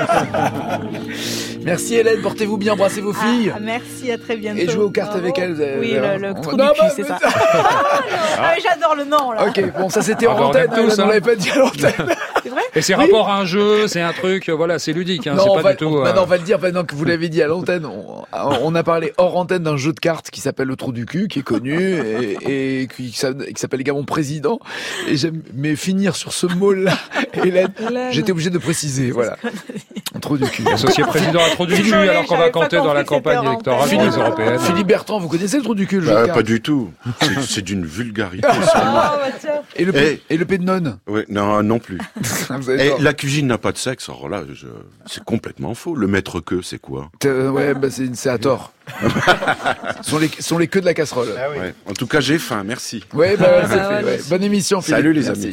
Merci Hélène, portez-vous bien, embrassez vos filles. Merci, à très bientôt. Et jouez aux cartes avec elles. Oui, le trou du cul, c'est ça. J'adore le nom, là. Ok, bon, ça c'était en antenne, on l'avait pas dit à l'antenne. C'est vrai? Et c'est rapport à un jeu, c'est un truc, voilà, c'est ludique, hein, c'est pas du tout... Maintenant, on va le dire, maintenant que vous l'avez dit à l'antenne, on a parlé hors antenne d'un jeu de cartes qui s'appelle le trou du cul, qui est connu, et qui s'appelle également Président. Et mais finir sur ce mot-là, Hélène, j'étais obligé de préciser, voilà. Trou du cul. Associé président à trou du cul, alors qu'on va compter dans la campagne électorale des européennes. Philippe Bertrand, vous connaissez le trou du cul, le jeu de cartes? Pas du tout. C'est d'une vulgarité. Et le P de nonne? Oui, non plus. Et la cuisine n'a pas de sexe. Alors là, c'est complètement faux. Le maître queue, c'est quoi? Ouais, bah c'est à tort. sont les queues de la casserole. Ah oui. Ouais. En tout cas, j'ai faim. Merci. Ouais, bah, Bonne émission, Philippe. Salut les amis.